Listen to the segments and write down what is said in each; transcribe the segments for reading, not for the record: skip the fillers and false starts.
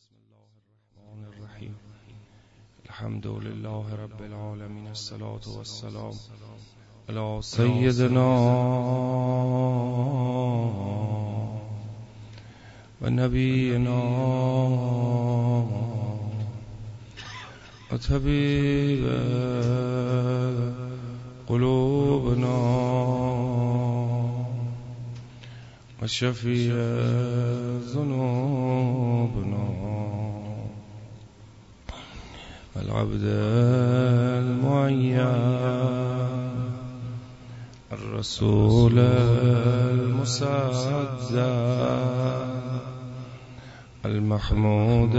بسم الله الرحمن الرحیم. الحمد لله رب العالمین، الصلاة والسلام علی سیدنا و نبینا و طبیب قلوبنا و شفیع ذنوبنا العبد المعين الرسول المصدق المحمود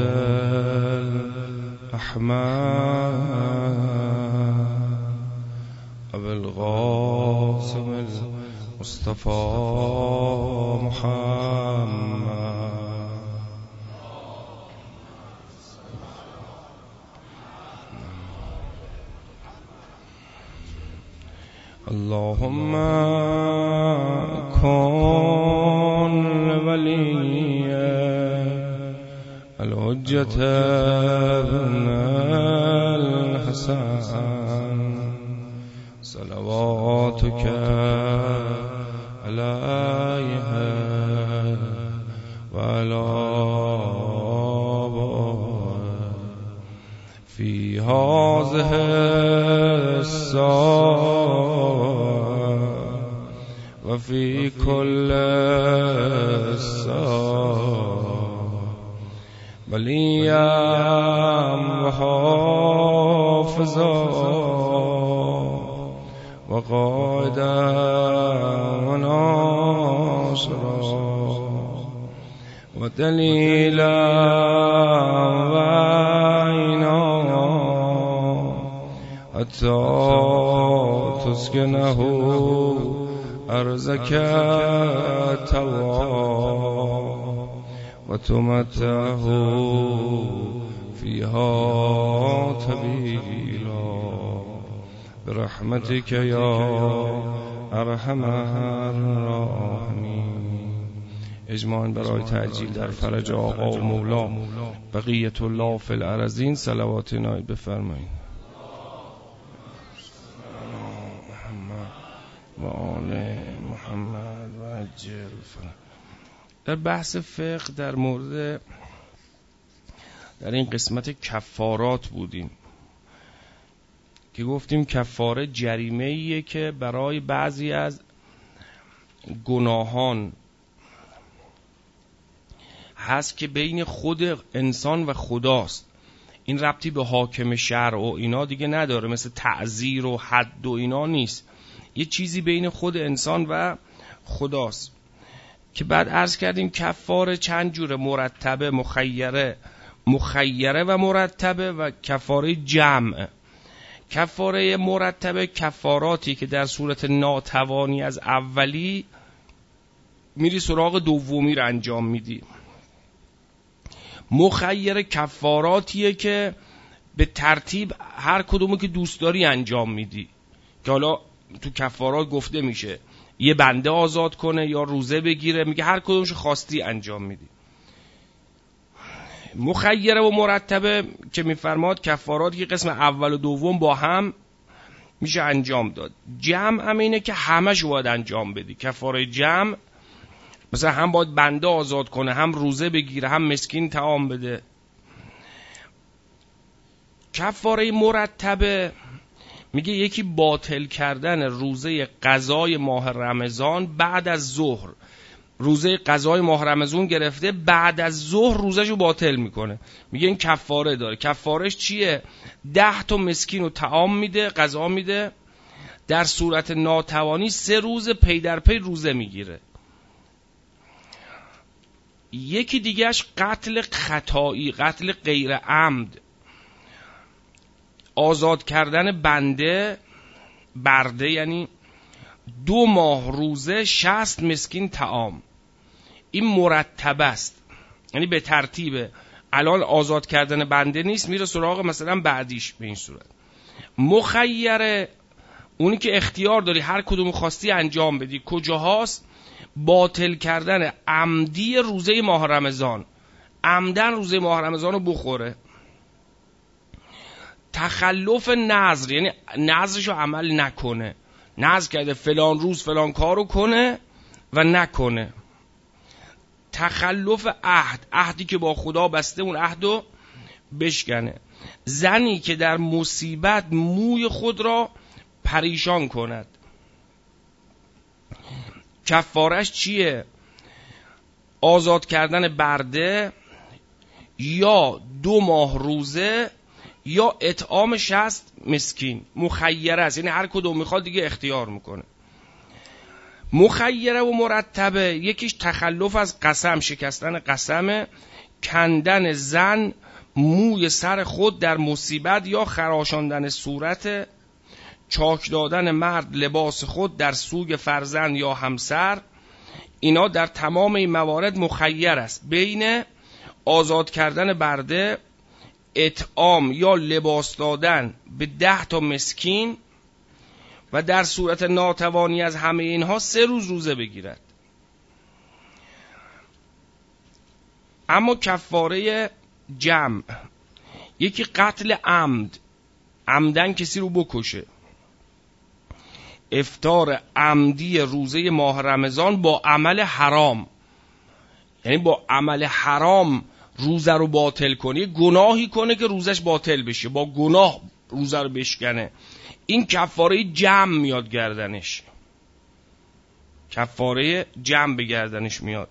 الأحمد أبي القاسم المصطفى محمد اللهم كن ولي الحجة ابن الحسن صلواتك عليه وعلى آبائه في هذه الساعة وفي كل ساعة وليا وحافظا وقائدا وناصرا ودليلا وعينا حتى تسكنه أرزك توا وتمتعه فيها طويلا برحمتك يا ارحم الراحمین. اجماعاً برای تعجیل در فرج آقا و مولا بقیت الله فی الارضین صلوات نایب بفرمایید. محمد و آل محمد و عجل فرج. در بحث فقه در مورد در این قسمت کفارات بودیم که گفتیم کفاره جریمه‌ایه که برای بعضی از گناهان هست که بین خود انسان و خداست. این ربطی به حاکم شرع و اینا دیگه نداره، مثل تعزیر و حد و اینا نیست، یه چیزی بین خود انسان و خداست. که بعد عرض کردیم کفاره چند جوره: مرتبه، مخیره و مرتبه و کفاره جمع. کفاره مرتبه کفاراتی که در صورت ناتوانی از اولی میری سراغ دومی رو انجام میدی. مخیره کفاراتیه که به ترتیب هر کدومو که دوست داری انجام میدی، که حالا تو کفارات گفته میشه یه بنده آزاد کنه یا روزه بگیره، میگه هر کدومش خواستی انجام میدی. مخیره و مرتبه که میفرماد کفارات که قسم اول و دوم با هم میشه انجام داد. جمع هم اینه که همش باید انجام بدی. کفاره جمع مثلا هم باید بنده آزاد کنه، هم روزه بگیره، هم مسکین طعام بده. کفاره مرتبه میگه یکی باطل کردن روزه قضای ماه رمضان بعد از ظهر. روزه قضای ماه رمضان گرفته، بعد از ظهر روزهشو باطل میکنه، میگه این کفاره داره. کفارش چیه؟ 10 تا مسکین رو طعام میده، غذا میده. در صورت ناتوانی 3 روز پی در پی روزه میگیره. یکی دیگهش قتل خطایی، قتل غیر عمد، آزاد کردن برده یعنی 2 ماه روزه 60 مسکین طعام. این مرتبه است، یعنی به ترتیبه. الان آزاد کردن بنده نیست، میره سراغ مثلا بعدیش. به این صورت مخیره اونی که اختیار داری هر کدوم خواستی انجام بدی. کجاهاست؟ باطل کردن عمدی روزه ماه رمضان. عمدن روزه ماه رمضان رو بخوره. تخلف نذر یعنی نذرشو عمل نکنه، نذر کرده فلان روز فلان کارو کنه و نکنه. تخلف عهد، عهدی که با خدا بسته اون عهدو بشکنه. زنی که در مصیبت موی خود را پریشان کند. کفارش چیه؟ آزاد کردن برده یا 2 ماه روزه یا اطعام 60 مسکین. مخیره است، یعنی هر کدوم میخواد دیگه اختیار میکنه. مخیره و مرتبه، یکیش تخلف از قسم، شکستن قسم، کندن زن موی سر خود در مصیبت یا خراشاندن صورت، چاک دادن مرد لباس خود در سوگ فرزند یا همسر. اینا در تمام این موارد مخیر است بین آزاد کردن برده، اطعام یا لباس دادن به 10 تا مسکین و در صورت ناتوانی از همه اینها 3 روز روزه بگیرد. اما کفاره جمع، یکی قتل عمد، عمدن کسی رو بکشه. افطار عمدی روزه ماه رمضان با عمل حرام، یعنی با عمل حرام روزه رو باطل کنه، گناهی کنه که روزش باطل بشه، با گناه روزه رو بشکنه. این کفاره جمع میاد گردنش، کفاره جمع به گردنش میاد.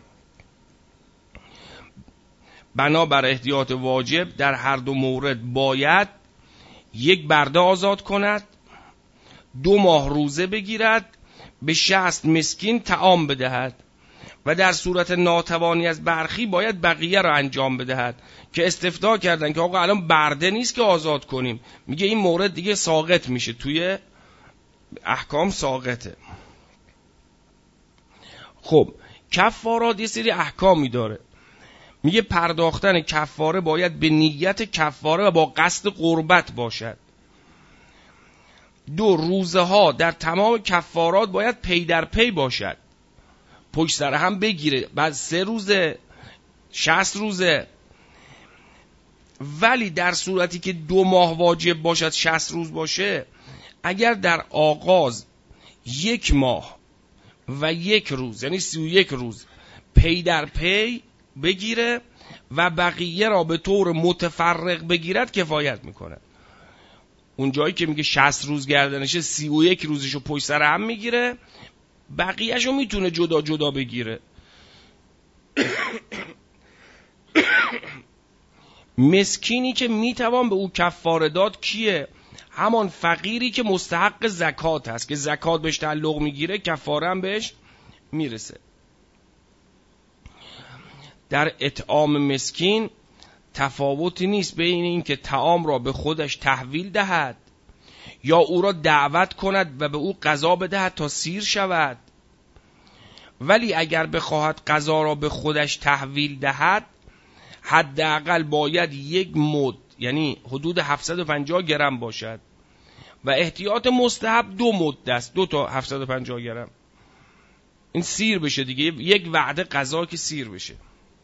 بنابر احتیاط واجب در هر دو مورد باید 1 برده آزاد کند، 2 ماه روزه بگیرد، به 60 مسکین طعام بدهد و در صورت ناتوانی از برخی باید بقیه را انجام بدهد. که استفتاء کردن که آقا الان برده نیست که آزاد کنیم، میگه این مورد دیگه ساقط میشه، توی احکام ساقطه. خب کفارات یه سری احکامی داره. میگه پرداختن کفاره باید به نیت کفاره و با قصد قربت باشد. 2 روزه ها در تمام کفارات باید پی در پی باشد، پشت سر هم بگیره، بعد 3 روزه 60 روزه. ولی در صورتی که 2 ماه واجب باشد 60 روز باشه، اگر در آغاز 1 ماه و 1 روز یعنی 31 روز پی در پی بگیره و بقیه را به طور متفرق بگیرد کفایت میکنه. اون جایی که میگه 60 روز گردنشه 31 روزشو پشت سر هم میگیره، بقیهشو میتونه جدا جدا بگیره. مسکینی که میتوان به او کفاره داد کیه؟ همان فقیری که مستحق زکات هست، که زکات بهش تعلق میگیره، کفاره هم بهش میرسه. در اطعام مسکین تفاوتی نیست بین این که طعام را به خودش تحویل دهد یا او را دعوت کند و به او غذا بدهد تا سیر شود. ولی اگر بخواهد غذا را به خودش تحویل دهد، حداقل باید 1 مد یعنی حدود 750 گرم باشد و احتیاط مستحب 2 مد است، 2 تا 750 گرم، این سیر بشه دیگه، 1 وعده غذا که سیر بشه.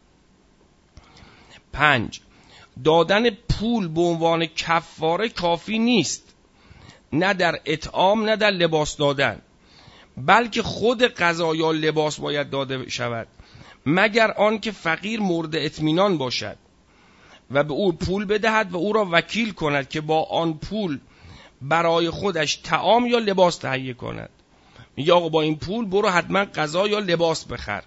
5 دادن پول به عنوان کفاره کافی نیست، نه در اطعام نه در لباس دادن، بلکه خود غذا یا لباس باید داده شود، مگر آن که فقیر مورد اطمینان باشد و به او پول بدهد و او را وکیل کند که با آن پول برای خودش طعام یا لباس تهیه کند. میگه آقا با این پول برو حتما غذا یا لباس بخر.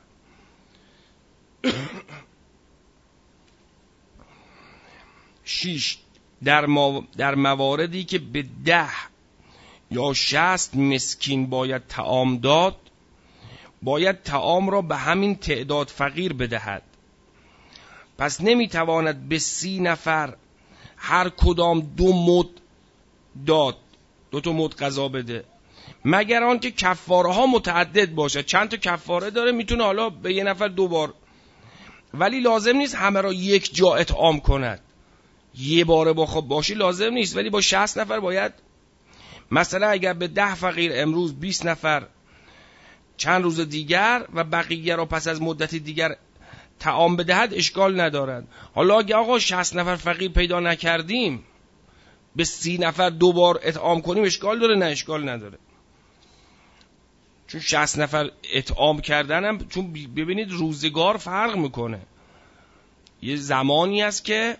6 در مواردی که به 10 یا 60 مسکین باید طعام داد، باید طعام را به همین تعداد فقیر بدهد. پس نمیتواند به 30 نفر هر کدام 2 مد داد، 2 تا مد غذا بده، مگر آن که کفاره ها متعدد باشه. چند تا کفاره داره، میتونه حالا به 1 نفر 2 بار، ولی لازم نیست همه را یک جا اطعام کند. 1 باره با خب باشی لازم نیست، ولی با 60 نفر باید، مثلا اگر به 10 فقیر امروز 20 نفر چند روز دیگر و بقیه را پس از مدتی دیگر طعام بدهد اشکال ندارد. حالا اگه آقا 60 نفر فقیر پیدا نکردیم به 30 نفر 2 بار اطعام کنیم اشکال داره؟ نه اشکال نداره. چون 60 نفر اطعام کردنم، چون ببینید روزگار فرق میکنه. یه زمانی هست که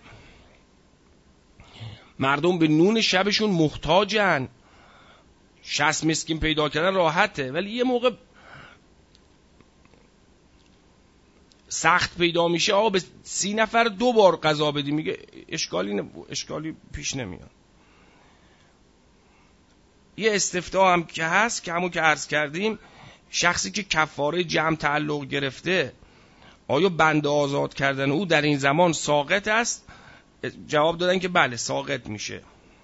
مردم به نون شبشون محتاجن، 60 مسکین پیدا کردن راحته، ولی یه موقع سخت پیدا میشه آقا به 30 نفر 2 بار غذا بدی، میگه اشکالی پیش نمیاد. یه استفتاء هم که هست که همون که عرض کردیم، شخصی که کفاره جمع تعلق گرفته آیا بنده آزاد کردن او در این زمان ساقط است؟ جواب دادن که بله ساقط میشه.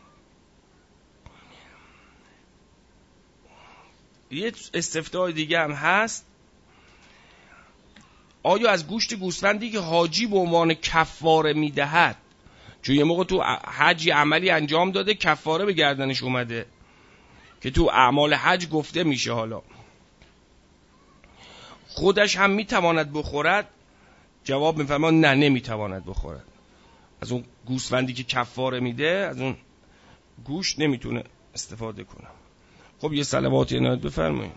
یه استفتاء دیگه هم هست، آیا از گوشت گوسفندی که حاجی به عنوان کفاره میدهد، چون یه موقع تو حج عملی انجام داده کفاره به گردنش اومده که تو اعمال حج گفته میشه، حالا خودش هم میتواند بخورد؟ جواب میفرما نه نمیتواند بخورد. از اون گوسفندی که کفاره میده از اون گوشت نمیتونه استفاده کنه. خب یه صلوات عنایت بفرمایید.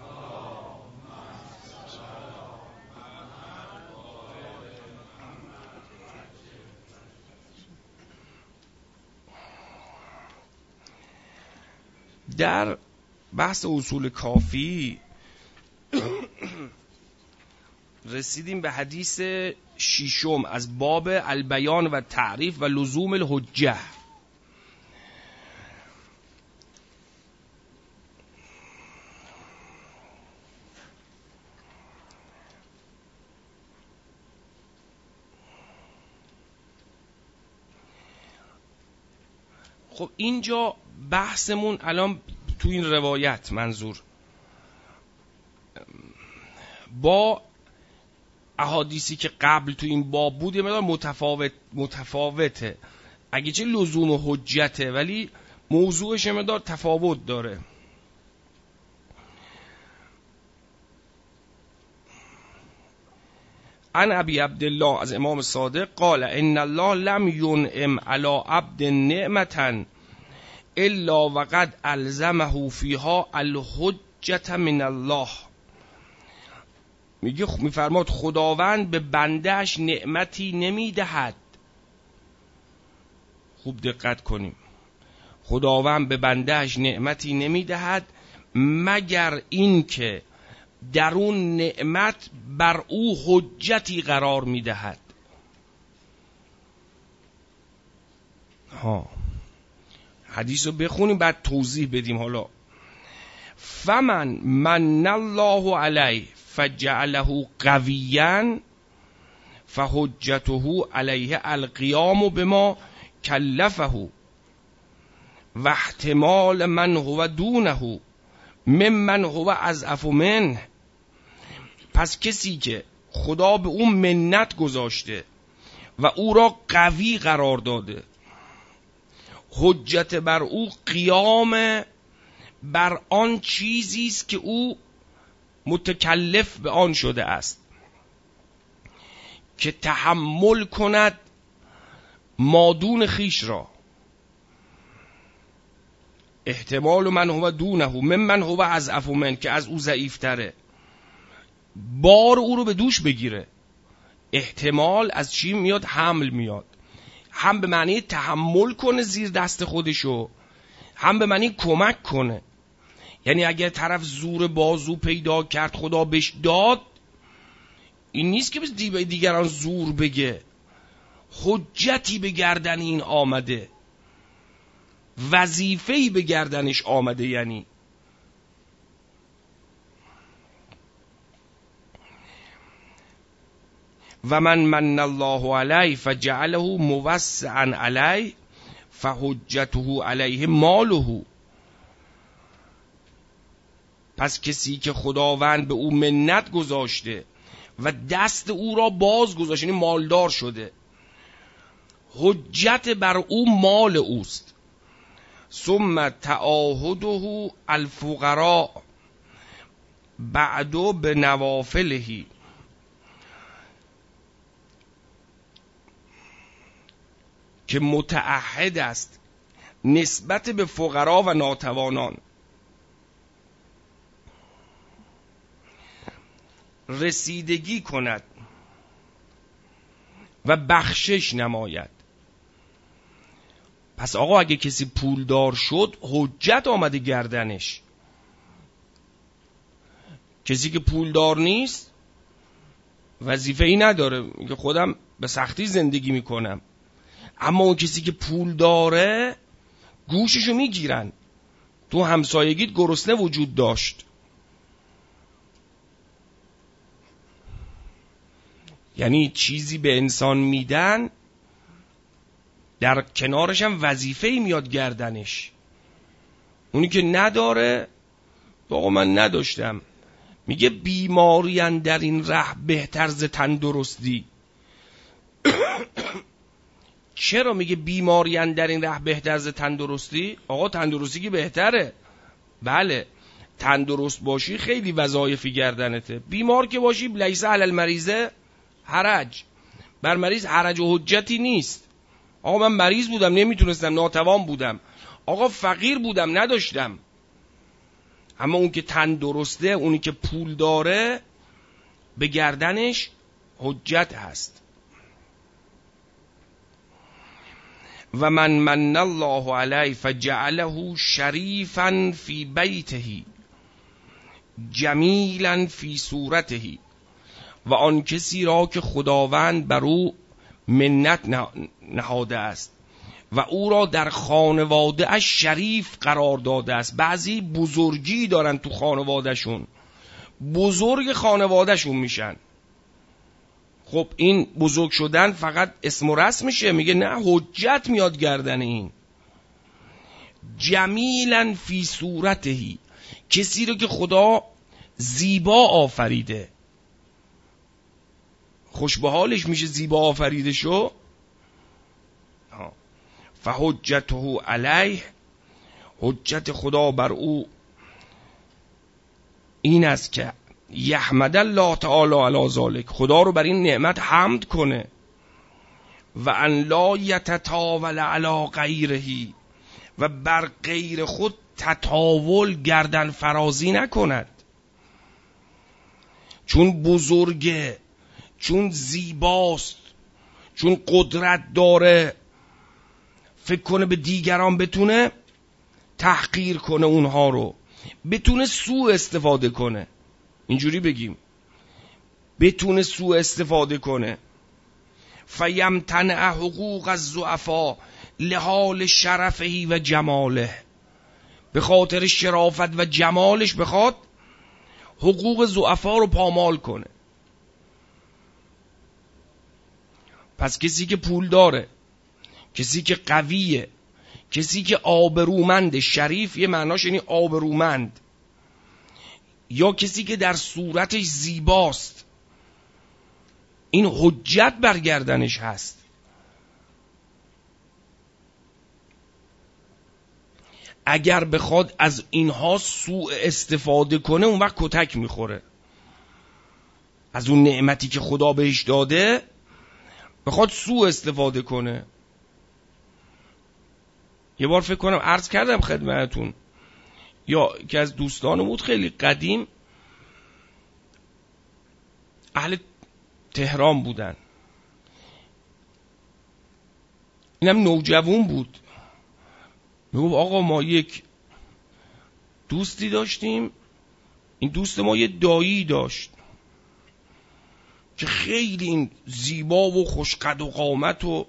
در بحث اصول کافی رسیدیم به حدیث 6 از باب البیان و تعریف و لزوم الحجه. خب اینجا بحثمون الان تو این روایت منظور با احادیثی که قبل تو این باب بود یه مقدار متفاوته. اگه چه لزوم حجته ولی موضوعش یه مقدار تفاوت داره. عن ابی عبدالله از امام صادق قال ان الله لم ينعم على عبد نعمة الا وقد الزمه فيها الحجة من الله. میفرماد خداوند به بندهش نعمتی نمیدهد. خوب دقت کنیم، خداوند به بندهش نعمتی نمیدهد مگر این که در اون نعمت بر او حجتی قرار میدهد. حدیث رو بخونیم بعد توضیح بدیم. حالا فمن من الله علیه فجعله قویا فحجته علیه القیام بما کلفه و احتمال من هو دونه ممن هو اضعف منه. پس کسی که خدا به اون منت گذاشته و او را قوی قرار داده، حجت بر او قیام بر آن چیزی است که او متکلف به آن شده است که تحمل کند مادون خیش را. احتمال من هو دونه ممن هو اضعف من، که از او ضعیفتره، بار او رو به دوش بگیره. احتمال از چی میاد؟ حمل میاد. هم به معنی تحمل کنه زیر دست خودشو، هم به معنی کمک کنه. یعنی اگر طرف زور بازو پیدا کرد خدا بهش داد، این نیست که به دیگران زور بگه، حجتی به گردن این آمده، وظیفه‌ای به گردنش آمده. یعنی و من الله علیه فجعله موسعا علیه فحجته علیه ماله. پس کسی که خداوند به او منت گذاشته و دست او را باز گذاشته، یعنی مالدار شده، حجت بر او مال اوست. ثم تعاهده الفقراء بعدو به نوافله. که متعهد است نسبت به فقرا و ناتوانان رسیدگی کند و بخشش نماید. پس آقا اگه کسی پولدار شد حجت آمده گردنش. کسی که پولدار نیست وظیفه ای نداره، میگه خودم به سختی زندگی میکنم. اما اون کسی که پول داره گوششو میگیرن. تو همسایگیت گرسنه وجود داشت، یعنی چیزی به انسان میدن، در کنارش هم وظیفه‌ای میاد گردنش. اونی که نداره آقا من نداشتم. میگه بیماریان در این ره بهتر ز تندرستی. چرا میگه بیماریان در این ره بهتر ز تندرستی؟ آقا تندرستی که بهتره. بله تندرست باشی خیلی وظایفی گردنته. بیمار که باشی لیس علی المریض حرج، بر مریض حرج و حجتی نیست. آقا من مریض بودم نمیتونستم، ناتوان بودم، آقا فقیر بودم نداشتم. اما اون که تندرسته، اونی که پول داره، به گردنش حجت هست. و من الله علیه فجعله شریفا فی بیته جمیلا فی صورته. و آن کسی را که خداوند بر او منت نهاده است و او را در خانواده اش شریف قرار داده است. بعضی بزرگی دارن تو خانوادهشون، بزرگ خانوادهشون میشن. خب این بزرگ شدن فقط اسم و رسم میشه؟ میگه نه، حجت میاد گردن این. جمیلا فی صورته، کسی رو که خدا زیبا آفریده، خوش به حالش میشه زیبا آفریده شو. فحجته علیه، حجت خدا بر او این است که یحمد الله تعالی علی ذلک، خدا رو بر این نعمت حمد کنه. و ان لا یتطاول علی غیره، و بر غیر خود تطاول گردن فرازی نکند. چون بزرگه، چون زیباست، چون قدرت داره، فکر کنه به دیگران بتونه تحقیر کنه، اونها رو بتونه سوء استفاده کنه. اینجوری بگیم بتونه سوء استفاده کنه. فیمتنع حقوق الضعفاء لحال شرفه و جماله، به خاطر شرافت و جمالش بخواد حقوق ضعفا رو پامال کنه. پس کسی که پول داره، کسی که قویه، کسی که آبرومند، شریف یه معناش یعنی آبرومند، یا کسی که در صورتش زیباست، این حجت برگردنش هست. اگر بخواد از اینها سوء استفاده کنه اون وقت کتک میخوره. از اون نعمتی که خدا بهش داده بخواد سوء استفاده کنه. یه بار فکر کنم عرض کردم خدمتتون، یا که از دوستان بود خیلی قدیم، اهل تهران بودن، اینم نوجوان بود، میگفت آقا ما یک دوستی داشتیم، این دوست ما یه دایی داشت که خیلی این زیبا و خوشقد و قامت و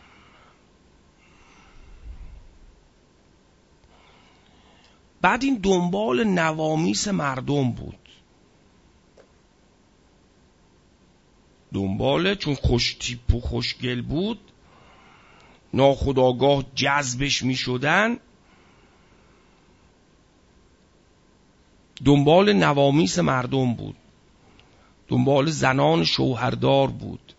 بعد این دنبال نوامیس مردم بود، دنبال، چون خوش تیپ و خوشگل بود ناخودآگاه جذبش می شدن، دنبال نوامیس مردم بود، دنبال زنان شوهردار بود.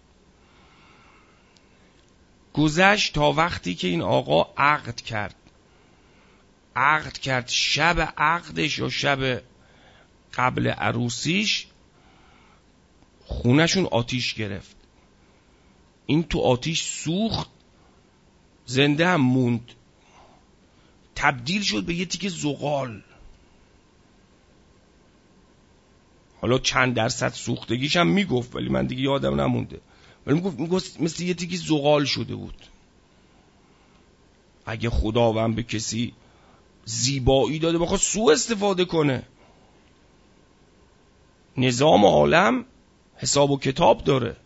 گذشت تا وقتی که این آقا عقد کرد شب عقدش یا شب قبل عروسیش خونشون آتیش گرفت. این تو آتیش سوخت، زنده هم موند، تبدیل شد به یه تیکه زغال. حالا چند درصد سوختگیش هم میگفت، ولی من دیگه یادم نمونده، ولی میگفت مثل یه تیکه زغال شده بود. اگه خداوند به کسی زیبایی داده بخواد سوء استفاده کنه، نظام عالم حساب و کتاب داره.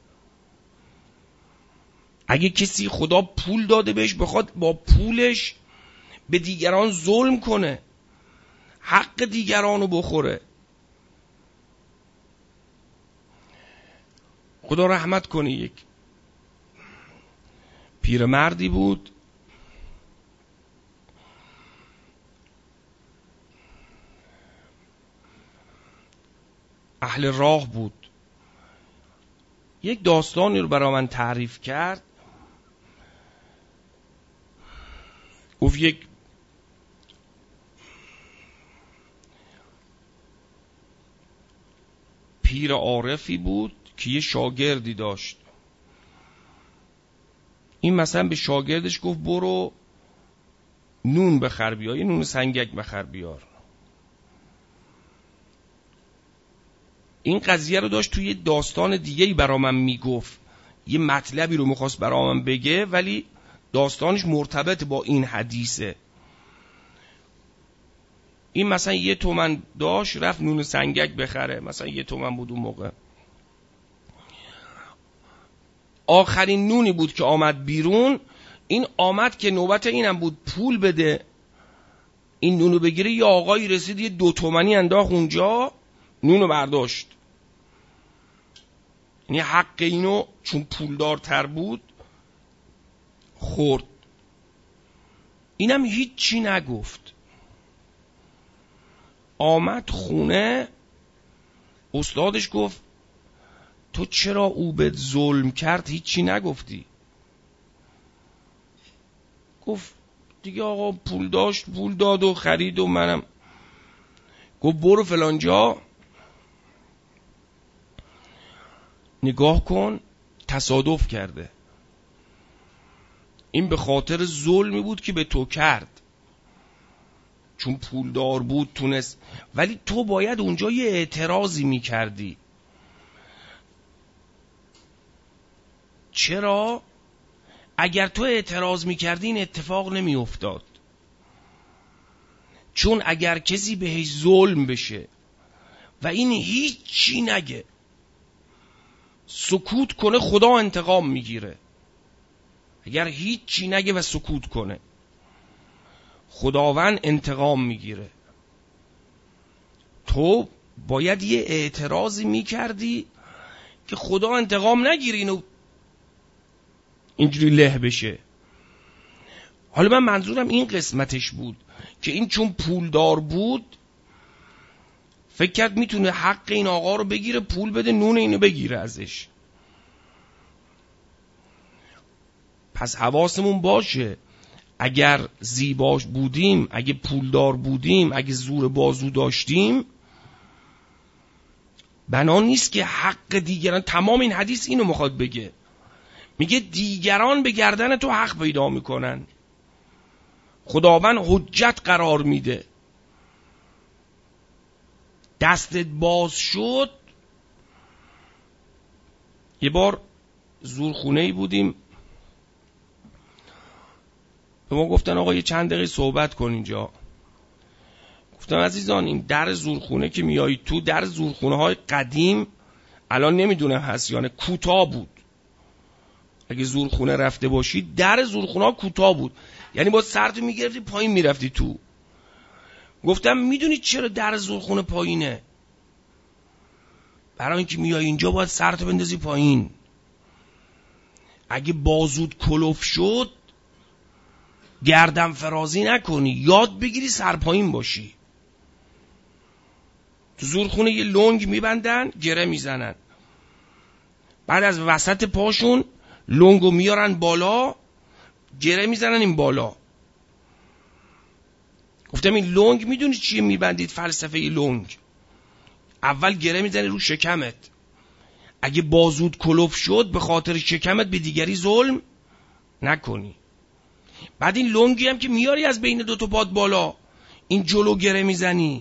اگه کسی خدا پول داده بهش بخواد با پولش به دیگران ظلم کنه، حق دیگرانو بخوره، خدا رحمت کنه. یک پیرمردی بود، اهل راه بود، یک داستانی رو برای من تعریف کرد. گفت یک پیر عارفی بود که یه شاگردی داشت. این مثلا به شاگردش گفت برو نون بخر بیار، یه نون سنگک بخر بیار. این قضیه رو داشت توی داستان دیگه‌ای برا من میگفت، یه مطلبی رو میخواست برا من بگه، ولی داستانش مرتبط با این حدیثه. این مثلا 1 تومن داشت، رفت نون سنگک بخره، مثلا 1 تومن بود اون موقع. آخرین نونی بود که آمد بیرون، این آمد که نوبت اینم بود پول بده این نونو بگیره، یه آقایی رسید یه 2 تومنی انداخت اونجا، نونو برداشت. یعنی حق اینو چون پولدارتر بود خورد. اینم هیچی نگفت. آمد خونه، استادش گفت تو چرا او به ظلم کرد هیچی نگفتی؟ گفت دیگه آقا پول داشت، پول داد و خرید و منم. گفت برو فلانجا نگاه کن، تصادف کرده. این به خاطر ظلمی بود که به تو کرد، چون پولدار بود تونست، ولی تو باید اونجا یه اعتراضی میکردی. چرا؟ اگر تو اعتراض میکردی این اتفاق نمیافتاد. چون اگر کسی بهش ظلم بشه و این هیچی نگه، سکوت کنه، خدا انتقام میگیره. اگر هیچی نگه و سکوت کنه، خداوند انتقام میگیره. تو باید یه اعتراضی میکردی که خدا انتقام نگیره اینو اینجوری له بشه. حالا من منظورم این قسمتش بود که این چون پولدار بود فکر کرد میتونه حق این آقا رو بگیره، پول بده، نون اینو بگیره ازش. پس حواسمون باشه، اگر زیباش بودیم، اگه پولدار بودیم، اگه زور بازو داشتیم، بنا نیست که حق دیگران. تمام این حدیث اینو میخواد بگه، میگه دیگران به گردن تو حق پیدا میکنن، خداوند حجت قرار میده. دستت باز شد. یه بار زورخونه‌ای بودیم، به ما گفتن آقا یه چند دقیقه صحبت کن اینجا. گفتم عزیزان این در زورخونه که میایی تو، در زورخونه های قدیم الان نمیدونم هست یا نه، کوتاه بود. اگه زورخونه رفته باشی در زورخونه ها کوتاه بود، یعنی با سرتو میگرفتی پایین میرفتی تو. گفتم میدونی چرا در زورخونه پایینه؟ برای اینکه میای اینجا باید سرتو بندازی پایین. اگه بازود کلوف شد گردن فرازی نکنی، یاد بگیری سر پایین باشی. تو زورخونه یه لنگ میبندن، گره میزنن، بعد از وسط پاشون لنگو میارن بالا، گره میزنن این بالا. گفتم این لنگ میدونی چیه میبندید؟ فلسفه لنگ، اول گره میزنی رو شکمت، اگه بازود کلوف شد به خاطر شکمت به دیگری ظلم نکنی. بعد این لنگی هم که میاری از بین دو تا پاد بالا، این جلو گره میزنی،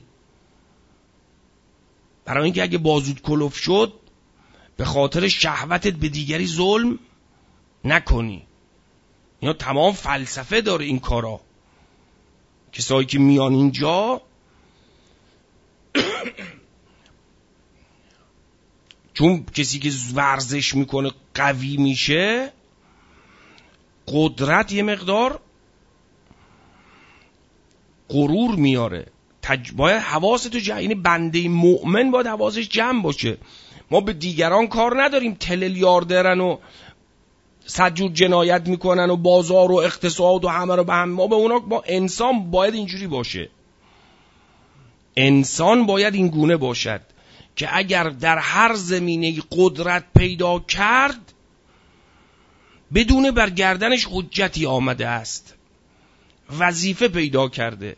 برای اینکه اگه بازود کلوف شد به خاطر شهوتت به دیگری ظلم نکنی. اینا تمام فلسفه داره این کارا. کسایی که میان اینجا چون کسی که ورزش میکنه قوی میشه، قدرت یه مقدار غرور میاره. باید حواستو یعنی بنده مؤمن باید حواسش جمع باشه. ما به دیگران کار نداریم، تریلیاردرن و صد جور جنایت میکنن و بازار و اقتصاد و همه رو به هم. ما به اونا، با انسان باید اینجوری باشه. انسان باید این گونه باشد که اگر در هر زمینه قدرت پیدا کرد بدون بر گردنش حجتی آمده است، وظیفه پیدا کرده.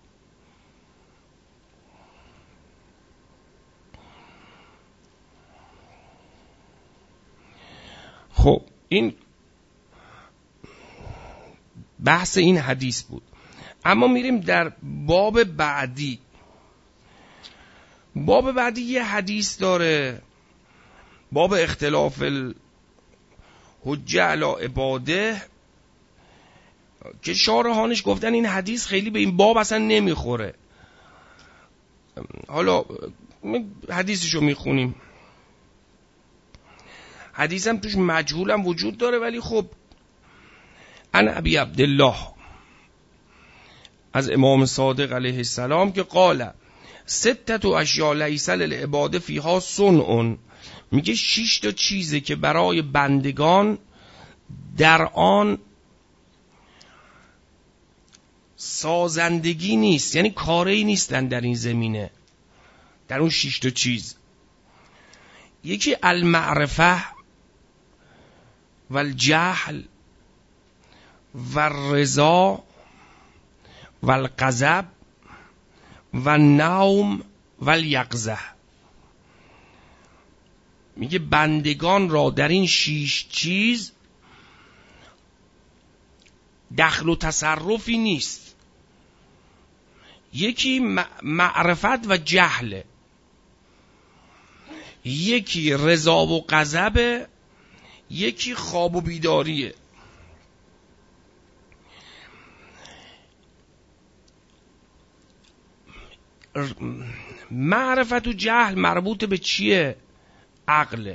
خب این بحث این حدیث بود. اما میریم در باب بعدی. باب بعدی یه حدیث داره، باب اختلاف الحجه علی عباده، که شارحانش گفتن این حدیث خیلی به این باب اصلا نمیخوره. حالا حدیثشو میخونیم. حدیث هم توش مجهول هم وجود داره، ولی خب عن ابی عبدالله، از امام صادق علیه السلام، که قال ستت اشیاء لیس للعباد فیها صنع، میگه 6 تا چیزه که برای بندگان در آن سازندگی نیست، یعنی کاری نیستن در این زمینه، در اون 6 تا چیز. یکی المعرفه و الجهل و الرضا و الغضب و النوم و الیقظه. میگه بندگان را در این 6 چیز دخل و تصرفی نیست. یکی معرفت و جهل، یکی رضا و غضب، یکی خواب و بیداریه. معرفت و جهل مربوط به چیه؟ عقله.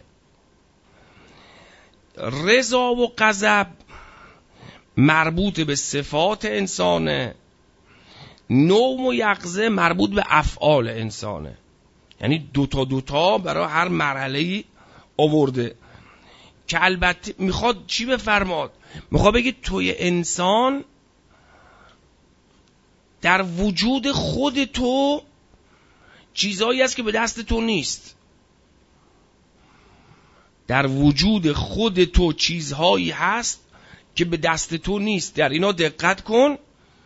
رضا و غضب مربوط به صفات انسانه. نوم و یقظه مربوط به افعال انسانه. یعنی دوتا برای هر مرحله‌ای آورده، که البته میخواد چی بفرماد؟ میخواد بگه توی انسان در وجود خود تو چیزایی هست که به دست تو نیست. در وجود خود تو چیزهایی هست که به دست تو نیست. در اینا دقت کن.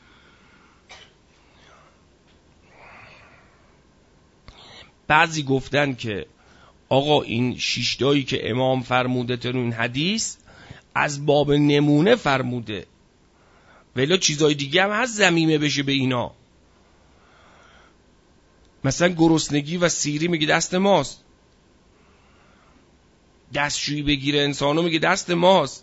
بعضی گفتن که آقا این 6 تایی که امام فرموده تو این حدیث از باب نمونه فرموده، ولی چیزای دیگه هم هست ضمیمه بشه به اینا. مثلا گرسنگی و سیری میگه دست ماست، دستشویی بگیره انسانو میگه دست ماست،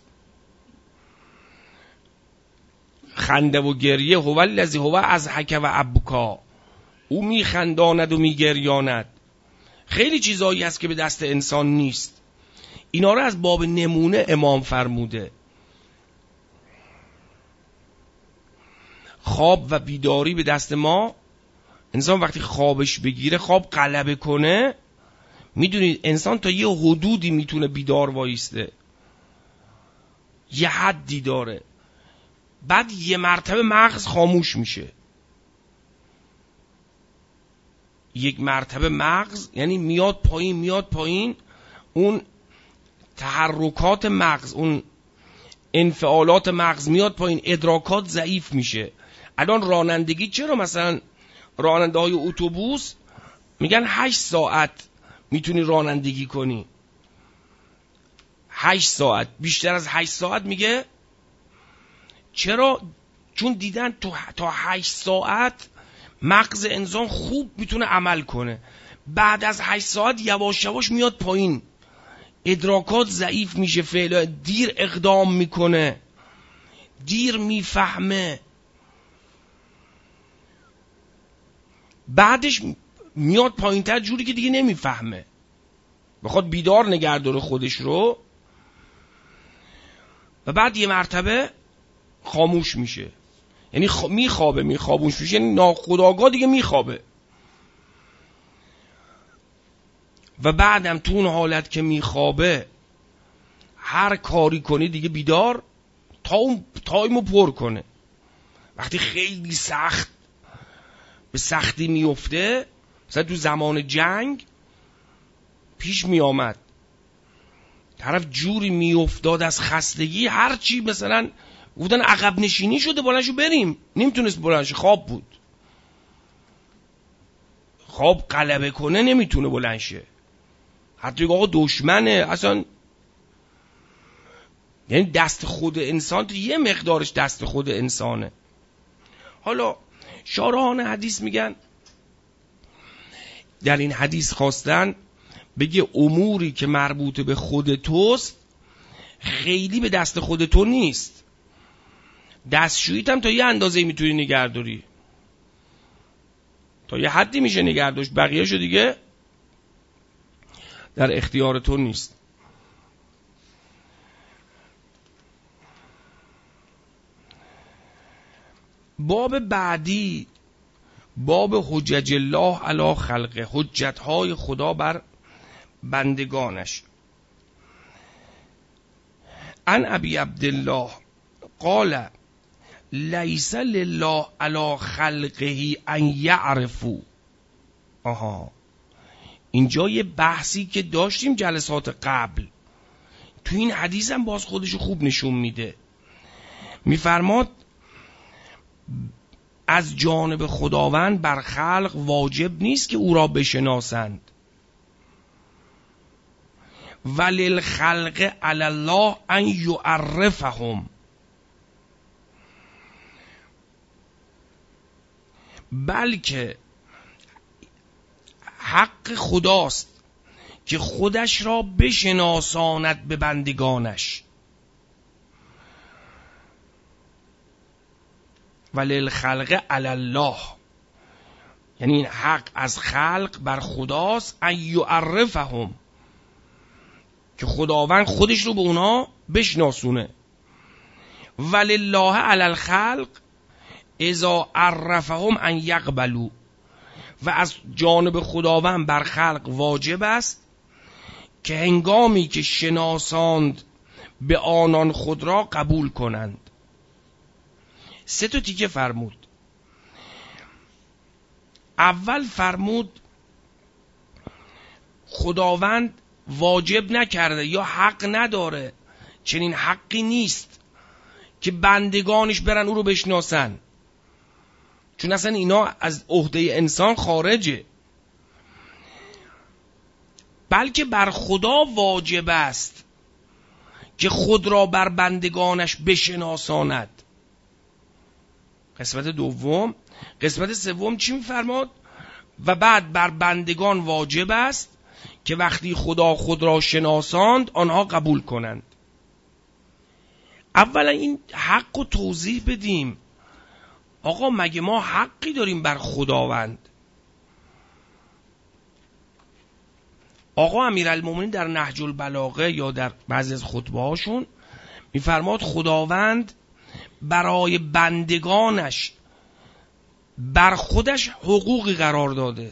خنده و گریه هو الذی هو اضحک و ابکا، او میخنداند و میگریاند. خیلی چیزایی هست که به دست انسان نیست. اینا رو از باب نمونه امام فرموده. خواب و بیداری به دست ما. انسان وقتی خوابش بگیره، خواب غلبه کنه، میدونید انسان تا یه حدودی میتونه بیدار وایسته، یه حدی داره، بعد یه مرتبه مغز خاموش میشه. یک مرتبه مغز یعنی میاد پایین، اون تحرکات مغز، اون انفعالات مغز میاد پایین، ادراکات ضعیف میشه. الان رانندگی چرا مثلا راننده های اتوبوس میگن 8 ساعت میتونی رانندگی کنی؟ 8 ساعت، بیشتر از 8 ساعت میگه چرا؟ چون دیدن تا 8 ساعت مغز انسان خوب میتونه عمل کنه، بعد از 8 ساعت یواش یواش میاد پایین، ادراکات ضعیف میشه، فعلا دیر اقدام میکنه، دیر میفهمه، بعدش میاد پایین تر جوری که دیگه نمیفهمه، بخواد بیدار نگه داره خودش رو، و بعد یه مرتبه خاموش میشه، یعنی میخوابوش میشه، یعنی ناخودآگاه دیگه میخوابه، و بعدم تو اون حالت که میخوابه هر کاری کنی دیگه بیدار تا اون تایمو پر کنه. وقتی خیلی سخت به سختی میفته، مثلا تو زمان جنگ پیش میامد طرف جوری میافتاد از خستگی، هرچی مثلا بودن عقب نشینی شده بلندشو بریم، نمیتونست بلندش، خواب بود، خواب غلبه کنه نمیتونه بلندشه، حتی آقا دشمنه اصلا، یعنی دست خود انسان تو یه مقدارش دست خود انسانه. حالا شارحان حدیث میگن، در این حدیث خواستن بگه اموری که مربوط به خود توست خیلی به دست خود تو نیست، دستشوییت هم تا یه اندازه میتونی نگهداری، تا یه حدی میشه نگهداشت، بقیه‌شو دیگه در اختیار تو نیست. باب بعدی باب حجج الله علی خلقه، حجتهای خدا بر بندگانش. عن ابی عبدالله قال لیس لله علی خلقه ان یعرفوا. اینجا یه بحثی که داشتیم جلسات قبل، تو این حدیث هم باز خودشو خوب نشون میده. میفرماد از جانب خداوند بر خلق واجب نیست که او را بشناسند، وللخلق علی الله ان یعرفهم، بلکه حق خداست که خودش را بشناساند به بندگانش. وللخلق علی الله، یعنی این حق از خلق بر خداست، ان یعرفهم، که خداوند خودش رو به اونا بشناسونه. ولله علی الخلق اذا عرفهم ان یقبلوا، و از جانب خداوند بر خلق واجب است که هنگامی که شناساند به آنان خود را قبول کنند. 3 تیکه فرمود. اول فرمود خداوند واجب نکرده یا حق نداره، چنین حقی نیست که بندگانش برن او رو بشناسن، چون اصلا اینا از عهده انسان خارجه، بلکه بر خدا واجب است که خود را بر بندگانش بشناساند. قسمت دوم. قسمت سوم چی میفرماد؟ و بعد بر بندگان واجب است که وقتی خدا خود را شناساند آنها قبول کنند. اولا این حق رو توضیح بدیم. آقا مگه ما حقی داریم بر خداوند؟ آقا امیرالمومنین در نهج البلاغه یا در بعضی از خطبه هاشون میفرماد خداوند برای بندگانش بر خودش حقوقی قرار داده.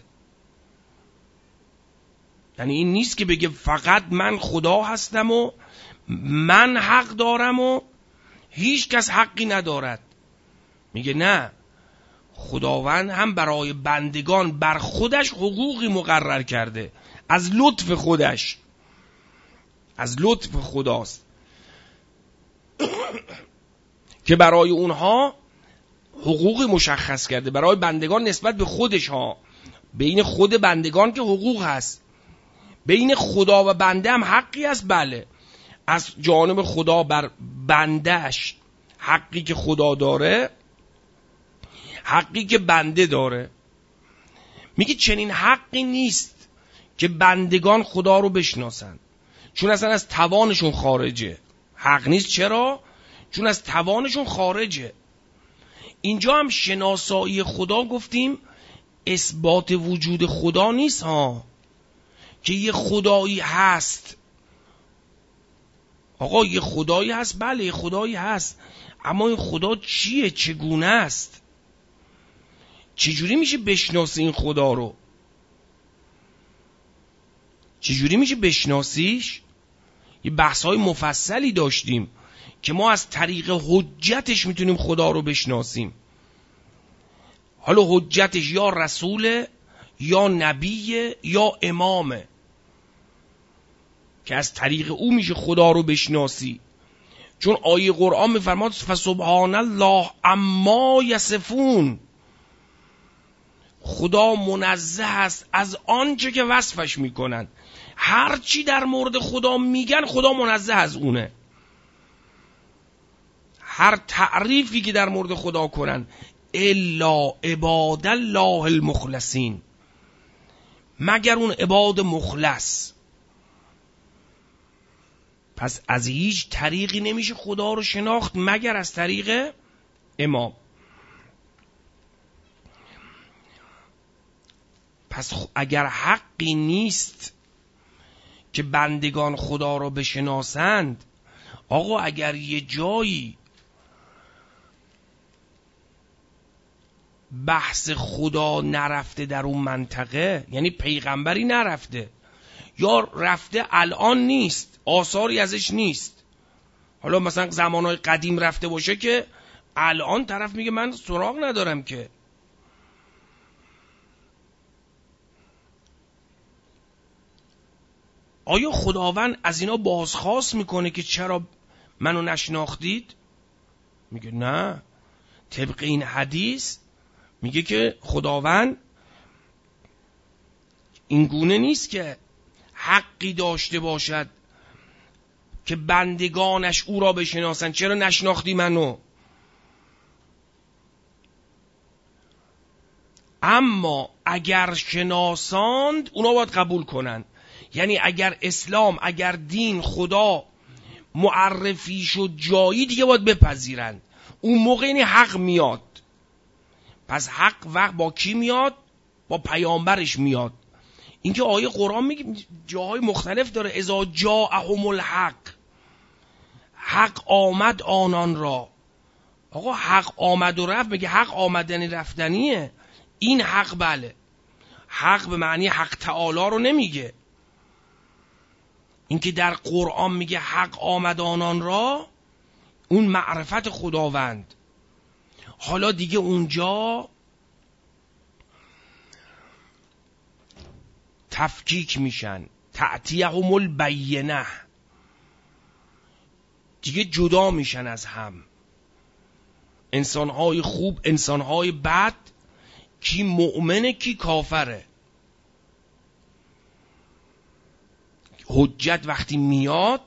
یعنی این نیست که بگه فقط من خدا هستم و من حق دارم و هیچ کس حقی ندارد. میگه نه، خداوند هم برای بندگان بر خودش حقوقی مقرر کرده، از لطف خودش، از لطف خداست که برای اونها حقوقی مشخص کرده، برای بندگان نسبت به خودش ها. بین خود بندگان که حقوق هست، بین خدا و بنده هم حقی هست، بله، از جانب خدا بر بندهش حقی که خدا داره، حقی که بنده داره. میگه چنین حقی نیست که بندگان خدا رو بشناسن، چون اصلا از توانشون خارجه. حق نیست. چرا؟ چون از توانشون خارجه. اینجا هم شناسایی خدا گفتیم اثبات وجود خدا نیست ها، که یه خدایی هست. آقا یه خدایی هست، بله یه خدایی هست، اما این خدا چیه؟ چگونه است؟ چجوری میشه بشناسی این خدا رو؟ چجوری میشه بشناسیش؟ یه بحث‌های مفصلی داشتیم که ما از طریق حجتش میتونیم خدا رو بشناسیم. حالا حجتش یا رسوله، یا نبیه، یا امامه، که از طریق او میشه خدا رو بشناسی. چون آیه قرآن میفرماد فسبحان الله عما یصفون، خدا منزه است از آنچه که وصفش میکنن. هر چی در مورد خدا میگن خدا منزه از اونه. هر تعریفی که در مورد خدا کنن الا عباد الله المخلصین، مگر اون عباد مخلص. پس از هیچ طریقی نمیشه خدا رو شناخت مگر از طریق امام. پس اگر حقی نیست که بندگان خدا رو بشناسند، آقا اگر یه جایی بحث خدا نرفته در اون منطقه، یعنی پیغمبری نرفته یا رفته الان نیست، آثاری ازش نیست، حالا مثلا زمانهای قدیم رفته باشه که الان طرف میگه من سراغ ندارم، که آیا خداوند از اینا بازخواست میکنه که چرا منو نشناختید؟ میگه نه. طبق این حدیث میگه که خداوند این گونه نیست که حقی داشته باشد که بندگانش او را بشناسن. چرا نشناختی منو؟ اما اگر شناساند اونا باید قبول کنن. یعنی اگر اسلام، اگر دین، خدا معرفی شد جایی، دیگه باید بپذیرند. اون موقع یعنی حق میاد. پس حق وقت با کی میاد؟ با پیامبرش میاد. اینکه آیه قرآن میگه جاهای مختلف داره، اذا جاءهم الحق، حق آمد آنان را. آقا حق آمد و رفت، میگه حق آمدنی رفتنیه. این حق بله، حق به معنی حق تعالی رو نمیگه. اینکه در قرآن میگه حق آمد آنان را، اون معرفت خداوند. حالا دیگه اونجا تفکیک میشن، تأتیهم البینه، دیگه جدا میشن از هم. انسانهای خوب، انسانهای بد، کی مؤمنه کی کافره. حجت وقتی میاد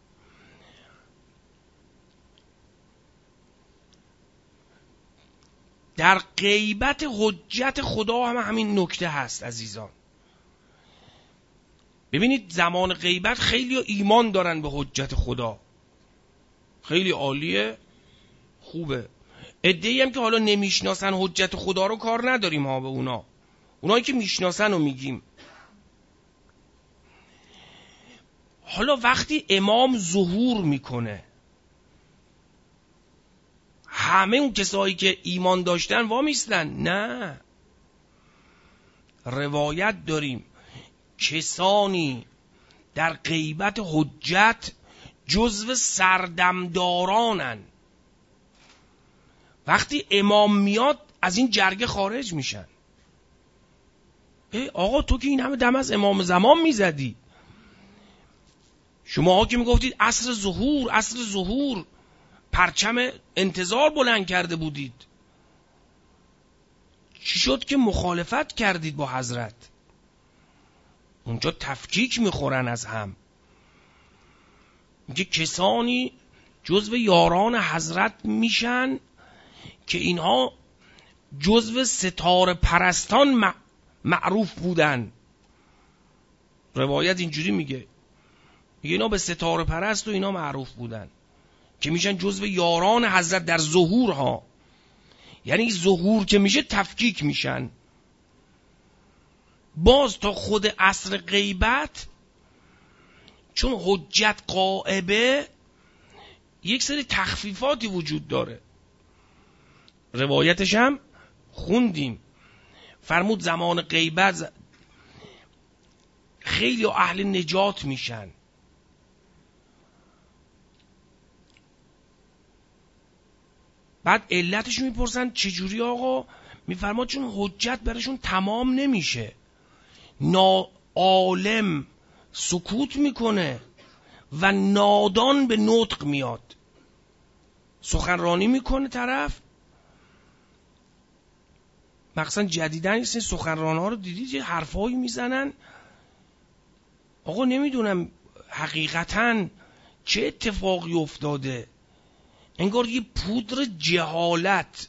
در غیبت حجت خدا هم همین نکته هست عزیزان. ببینید زمان غیبت خیلی ایمان دارن به حجت خدا، خیلی عالیه، خوبه. عده‌ای هم که حالا نمیشناسن حجت خدا رو کار نداریم ها به اونا، اونایی که میشناسن رو میگیم. حالا وقتی امام ظهور میکنه، همه اون کسایی که ایمان داشتن وامیستن؟ نه، روایت داریم کسانی در غیبت حجت جزو سردمدارانن. وقتی امام میاد از این جرگه خارج میشن. آقا تو که این همه دم از امام زمان میزدی، شماها که میگفتید عصر ظهور، عصر ظهور، پرچم انتظار بلند کرده بودید، چی شد که مخالفت کردید با حضرت؟ اونجا تفکیک میخورن از هم. میگه کسانی جزو یاران حضرت میشن که اینها جزو ستاره پرستان معروف بودن. روایت اینجوری میگه اینا به ستاره پرست و اینا معروف بودن که میشن جزو یاران حضرت در ظهور ها. یعنی ظهور که میشه تفکیک میشن. باز تا خود عصر غیبت چون حجت غائبه یک سری تخفیفاتی وجود داره. روایتش هم خوندیم، فرمود زمان غیبت خیلی اهل نجات میشن. بعد علتش میپرسن چجوری آقا؟ میفرماد چون حجت برشون تمام نمیشه، عالم سکوت میکنه و نادان به نطق میاد. سخنرانی میکنه طرف، مخصوصا جدیدن این سخنران ها رو دیدید یه حرفایی میزنن آقا نمیدونم حقیقتا چه اتفاقی افتاده، انگار یه پودر جهالت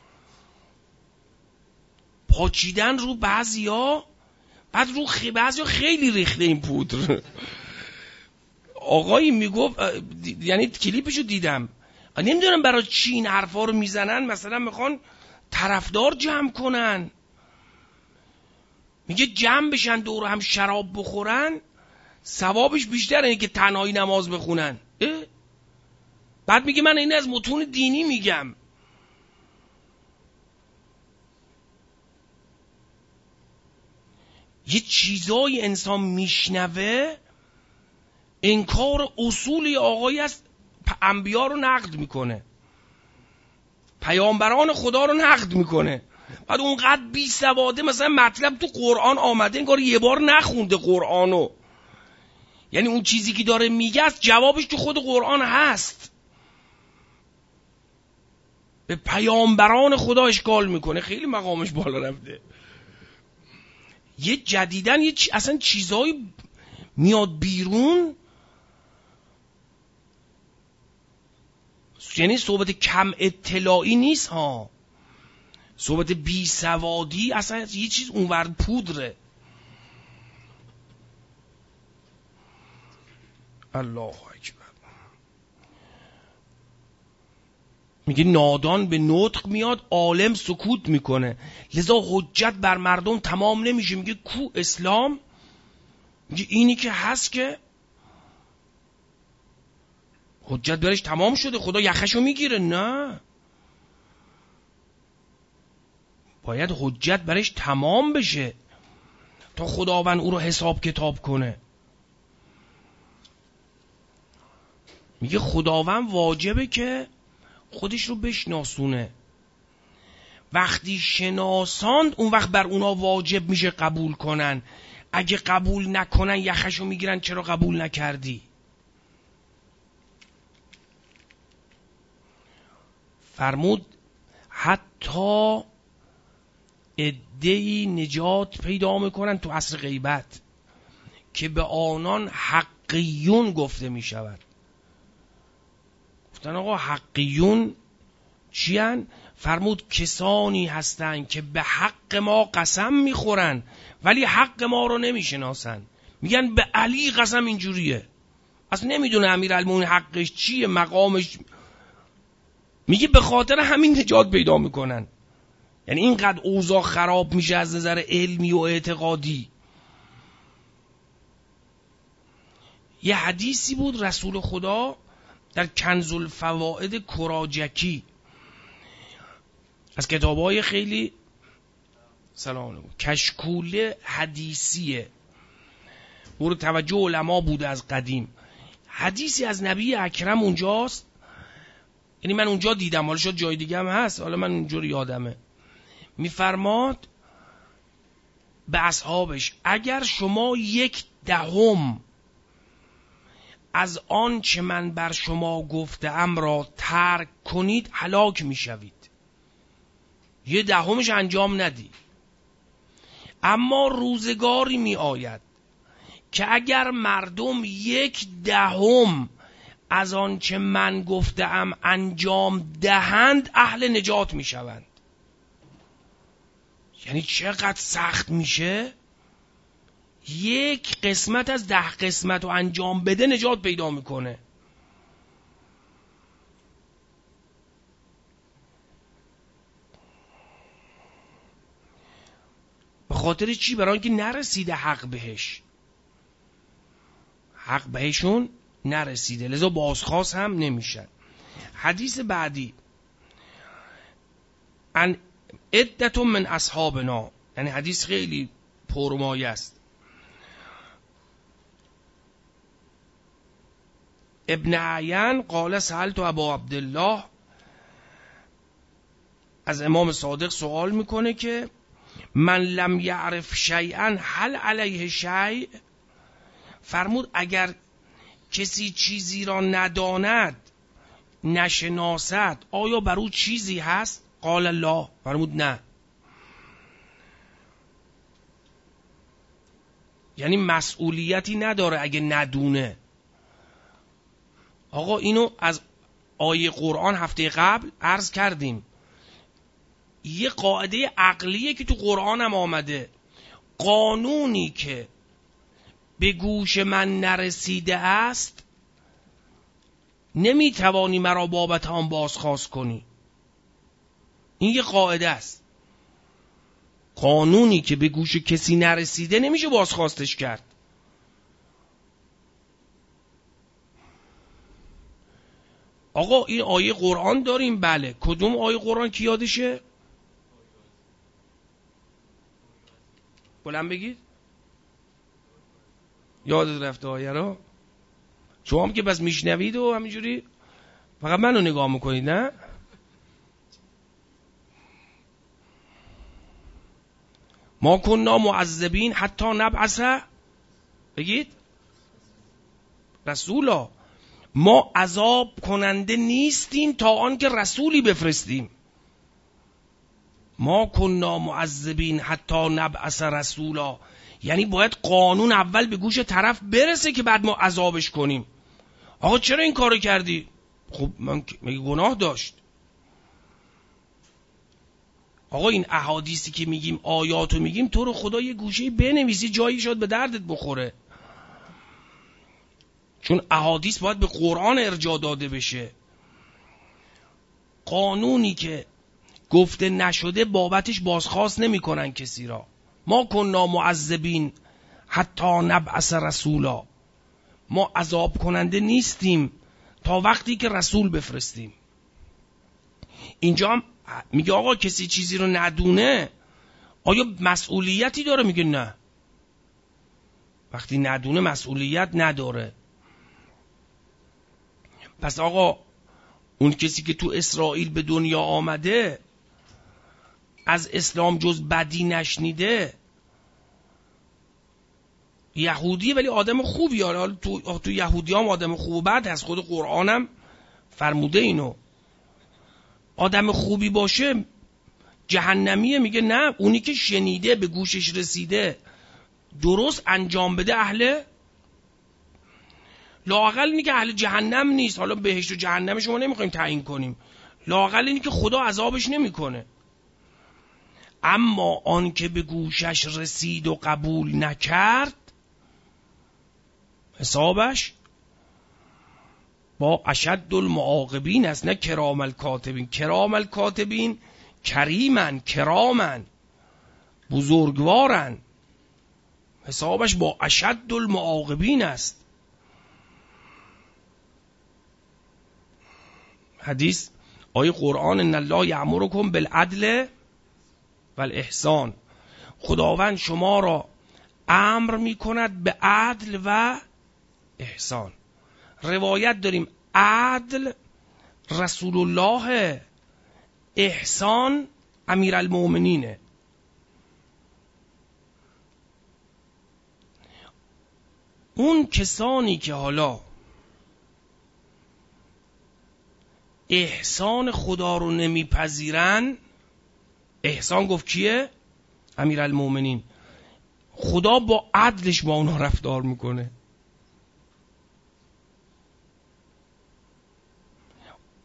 پاچیدن رو بعضیا، بعد رو بعضیا خیلی ریخته این پودر. آقایی میگفت، یعنی کلیپشو دیدم، نمیدونم برای چی این حرفا رو میزنن، مثلا میخوان طرفدار جمع کنن، میگه جمع بشن دور هم شراب بخورن ثوابش بیشتره اینه که تنهایی نماز بخونن. بعد میگه من این از متون دینی میگم. یه چیزای انسان میشنوه انکار اصول آقایی از انبیا رو نقد میکنه، پیامبران خدا رو نقد میکنه. بعد اونقدر بی سواده مثلا مطلب تو قرآن آمده انگار یه بار نخونده قرآنو، یعنی اون چیزی که داره میگه است جوابش تو خود قرآن هست. به پیامبران خدا اشکال میکنه، خیلی مقامش بالا رفته. یه جدیدن اصلا چیزایی میاد بیرون، یعنی صحبت کم اطلاعی نیست ها، صحبت بی سوادی، اصلا یه چیز اونور پودره. الله اکبر. میگه نادان به نطق میاد، عالم سکوت میکنه، لذا حجت بر مردم تمام نمیشه. میگه کو اسلام؟ میگه اینی که هست که حجت برش تمام شده، خدا یخشو میگیره. نه، باید حجت برش تمام بشه تا خداوند او رو حساب کتاب کنه. میگه خداوند واجبه که خودش رو بشناسونه، وقتی شناساند اون وقت بر اونا واجب میشه قبول کنن، اگه قبول نکنن یخشو میگیرن چرا قبول نکردی. فرمود حتی عده‌ای نجات پیدا میکنن تو عصر غیبت که به آنان حقیون گفته میشود. گفتن آقا حقیون چی هن؟ فرمود کسانی هستن که به حق ما قسم میخورن ولی حق ما رو نمیشناسن. میگن به علی قسم اینجوریه، اصلا نمیدونه امیرالمومنین حقش چیه، مقامش. میگه به خاطر همین نجات پیدا میکنن. یعنی اینقدر اوضاع خراب میشه از نظر علمی و اعتقادی. یه حدیثی بود رسول خدا در کنز الفوائد کراجکی، از کتابای خیلی سلام علیکم کشکول حدیثیه، مورد توجه علما بوده از قدیم. حدیثی از نبی اکرم اونجاست، یعنی من اونجا دیدم، حالا شاید جای دیگه هم هست، حالا من اونجور یادمه. میفرماد به اصحابش اگر شما 1/10 از آن چه من بر شما گفتم را ترک کنید هلاک میشوید. 1/10 انجام ندید. اما روزگاری می آید که اگر مردم 1/10 از آن چه من گفتم انجام دهند اهل نجات می شوند. یعنی چقدر سخت میشه یک قسمت از 10 قسمت رو انجام بده نجات پیدا میکنه. به خاطر چی؟ برای اینکه نرسیده حق بهش، حق بهشون نرسیده، لذا بازخواست هم نمیشن. حدیث بعدی ان عدت من اصحابنا، یعنی حدیث خیلی پرمایه است. ابن عیان قال سألت ابا عبدالله، از امام صادق سوال میکنه که من لم یعرف شیئا هل علیه شیء، فرمود اگر کسی چیزی را نداند نشناسد آیا بر او چیزی هست؟ قال لا، فرمود نه. یعنی مسئولیتی نداره اگه ندونه. آقا اینو از آیه قرآن هفته قبل عرض کردیم، یه قاعده عقلیه که تو قرآن هم آمده، قانونی که به گوش من نرسیده است نمیتوانی مرا بابت آن بازخواست کنی. این یه قاعده است، قانونی که به گوش کسی نرسیده نمیشه بازخواستش کرد. آقا این آیه قرآن داریم، بله. کدوم آیه قرآن کی یادشه؟ بلند بگید. یادت رفته آیه رو؟ شما هم که بس میشنوید و همینجوری فقط منو نگاه میکنید، نه؟ ما کننا معذبین حتی نبعث، بگید، رسولا. ما عذاب کننده نیستیم تا آنکه رسولی بفرستیم. ما کننا معذبین حتی نبعث رسولا، یعنی باید قانون اول به گوش طرف برسه که بعد ما عذابش کنیم. آقا چرا این کارو کردی؟ خب من مگه گناه داشت؟ آقا این احادیثی که میگیم، آیاتو میگیم، تو رو خدا یه گوشه‌ای بنویسی، جایی شد به دردت بخوره. چون احادیث باید به قرآن ارجاع داده بشه. قانونی که گفته نشده بابتش بازخواست نمی کنن کسی را. ما کننا معذبین حتی نبعث رسولا، ما عذاب کننده نیستیم تا وقتی که رسول بفرستیم. اینجا هم میگه آقا کسی چیزی رو ندونه آیا مسئولیتی داره؟ میگه نه. وقتی ندونه مسئولیت نداره. پس آقا اون کسی که تو اسرائیل به دنیا آمده از اسلام جز بدی نشنیده، یهودیه ولی آدم خوبی، حالا تو یهودی هم آدم خوب و بد هست، خود قرآنم فرموده اینو. آدم خوبی باشه جهنمیه؟ میگه نه، اونی که شنیده به گوشش رسیده درست انجام بده اهل، لااقل اینی که اهل جهنم نیست. حالا بهشت و جهنم شما نمیخوایم تعیین کنیم، لااقل اینی که خدا عذابش نمیکنه. اما آن که به گوشش رسید و قبول نکرد حسابش با اشد المعاقبین است، نه کرام الکاتبین. کرام الکاتبین کریمن، کرامن، بزرگوارن، حسابش با اشد المعاقبین است. حدیث آیه قرآن ان الله یأمرکم بالعدل والاحسان، خداوند شما را امر می کند به عدل و احسان. روایت داریم عدل رسول الله، احسان امیرالمومنینه. اون کسانی که حالا احسان خدا رو نمیپذیرن، احسان گفت کیه؟ امیرالمومنین. خدا با عدلش با اونها رفتار میکنه.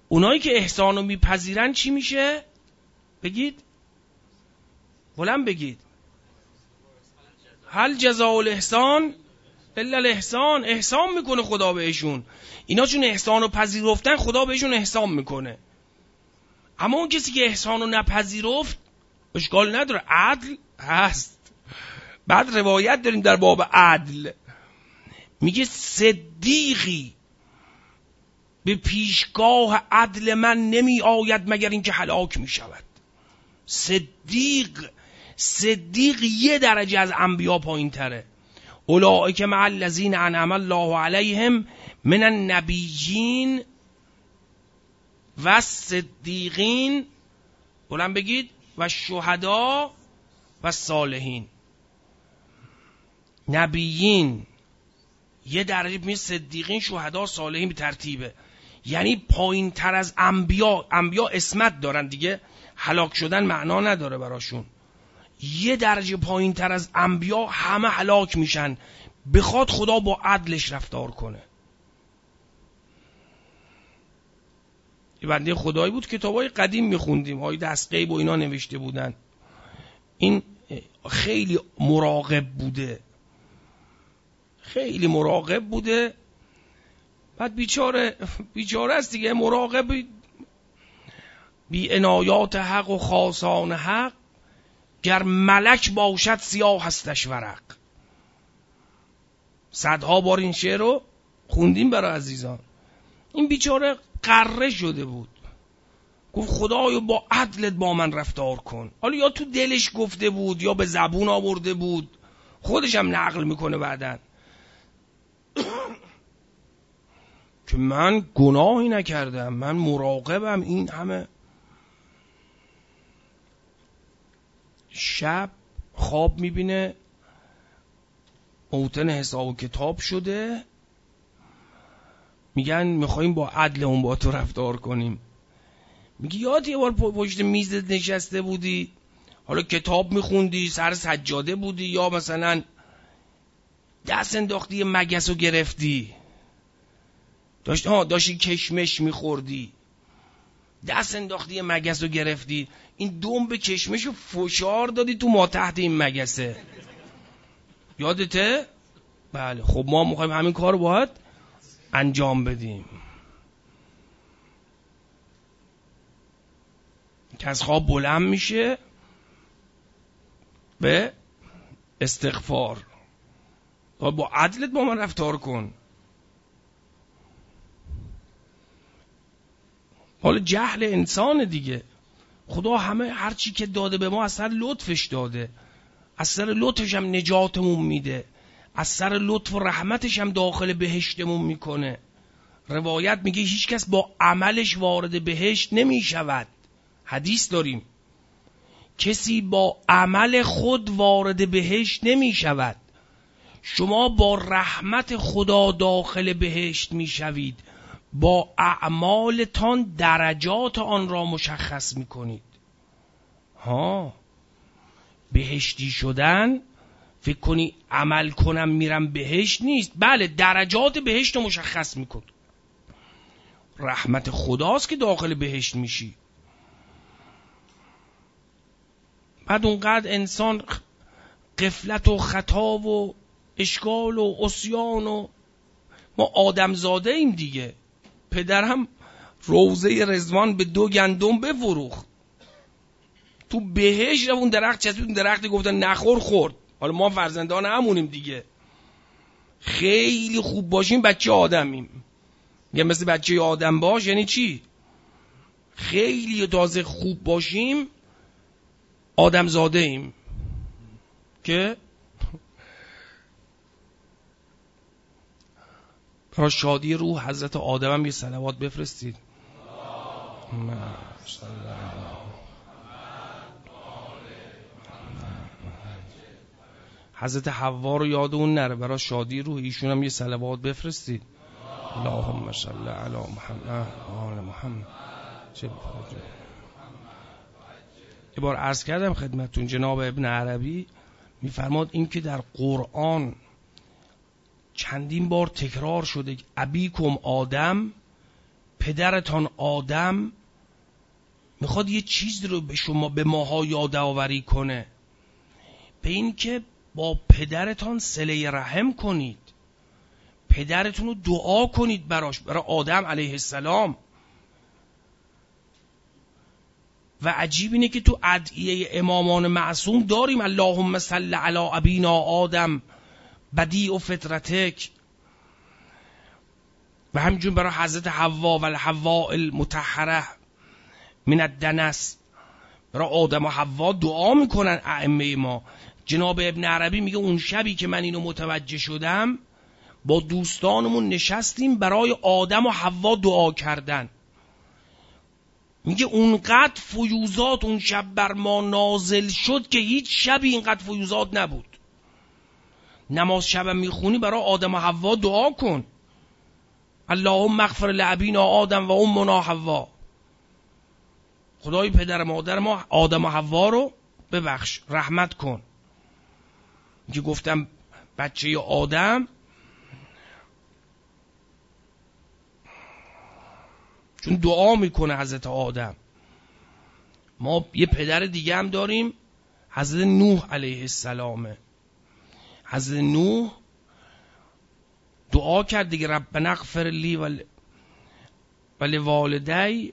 اونایی که احسان رو میپذیرن چی میشه؟ بگید، بلند بگید. هل جزاء الاحسان الا الاحسان. احسان میکنه خدا بهشون. اینا چون احسان رو پذیرفتن خدا بهشون احسان میکنه. اما اون کسی که احسان رو نپذیرفت اشکال نداره، عدل هست. بعد روایت داریم در باب عدل، میگه صدیقی به پیشگاه عدل من نمی آید مگر اینکه هلاک می شود. صدیق یه درجه از انبیا پایین تره. اولئک مع الذین انعم الله علیهم من النبیین و الصدیقین، بلند بگید، و شهدا و صالحین. نبیین یه درجه، می صدیقین، شهدا، صالحین به ترتیبه. یعنی پایین تر از انبیا. انبیا اسمت دارن دیگه، هلاک شدن معنا نداره براشون. یه درجه پایین تر از انبیا همه هلاک میشن، بخواد خدا با عدلش رفتار کنه. یه بنده خدایی بود کتابای قدیم میخوندیم، های دست غیب و اینا نوشته بودن. این خیلی مراقب بوده، خیلی مراقب بوده. بعد بیچاره است دیگه، مراقب بی عنایات حق و خاصان حق، گر ملک باشد سیاه هستش ورق. صدها بار این شعر رو خوندیم برای عزیزان. این بیچاره قره شده بود، گفت خدایا با عدلت با من رفتار کن. حالا یا تو دلش گفته بود یا به زبون آورده بود، خودش هم نقل میکنه بعدن که من گناهی نکردم، من مراقبم. این همه شب خواب میبینه موتن حساب و کتاب شده، میگن میخواییم با عدلمون با تو رفتار کنیم. میگه یاد یه بار پشت میزت نشسته بودی، حالا کتاب میخوندی، سر سجاده بودی، یا مثلا دست انداختی مگس رو گرفتی، داشتی کشمش میخوردی، دست انداختی مگس رو گرفتی، این دنب کشمش رو فشار دادی تو ما تحت این مگسه. یادته؟ بله. خب ما میخوایم همین کار رو باید انجام بدیم. که از خواب بلند میشه به استغفار، با عدلت با من رفتار کن. حالا جهل انسان دیگه. خدا همه هر چی که داده به ما از سر لطفش داده، از سر لطفش هم نجاتمون میده، از سر لطف و رحمتش هم داخل بهشتمون میکنه. روایت میگه هیچ کس با عملش وارد بهشت نمیشود. حدیث داریم کسی با عمل خود وارد بهشت نمیشود. شما با رحمت خدا داخل بهشت میشوید، با اعمالتان درجات آن را مشخص میکنید. بهشتی شدن فکر کنی عمل کنم میرم بهشت نیست. بله، درجات بهشت رو مشخص میکن. رحمت خداست که داخل بهشت میشی. بعد اونقدر انسان غفلت و خطا و اشکال و عصیان، و ما آدم زاده ایم دیگه. پدرم روضه رضوان به 2 گندم بفروخت، تو بهشت اون درخت چسبید، اون درخت گفتن نخور، خورد. حالا ما فرزندان همونیم دیگه. خیلی خوب باشیم بچه آدمیم. میگه مثل بچه آدم باش یعنی چی؟ خیلی تازه خوب باشیم آدم زاده ایم. که برای شادی روح حضرت آدم هم یه صلوات بفرستید. حضرت حوا رو یاد اون نره، برای شادی روح ایشون هم یه صلوات بفرستید. اللهم صل علی محمد آل محمد. یه بار عرض کردم خدمتون، جناب ابن عربی میفرماد این که در قرآن چندین بار تکرار شده ابیکم آدم، پدرتان آدم میخواد یه چیز رو به شما، به ماها یادآوری کنه، به این که با پدرتان صله رحم کنید، پدرتون رو دعا کنید براش، برای آدم علیه السلام. و عجیب اینه که تو ادعیه امامان معصوم داریم اللهم صل علی ابینا آدم بدیع فطرتک، و همینجور برای حضرت حوا و الحواء المطهره من الدنس، برای آدم و حوا دعا میکنن ائمه ما. جناب ابن عربی میگه اون شبی که من اینو متوجه شدم با دوستانمون نشستیم برای آدم و حوا دعا کردن. میگه اونقدر فیوزات اون شب بر ما نازل شد که هیچ شبی اینقدر فیوزات نبود. نماز شبم میخونی برای آدم و حوا دعا کن، اللهم اغفر لابینا آدم و امنا حوا، خدای پدر مادر ما آدم و حوا رو ببخش، رحمت کن. که گفتم بچه آدم چون دعا میکنه حضرت آدم. ما یه پدر دیگه هم داریم حضرت نوح علیه السلامه. حضرت نوح دعا کرد دیگه، ربنا اغفر لی ولوالدی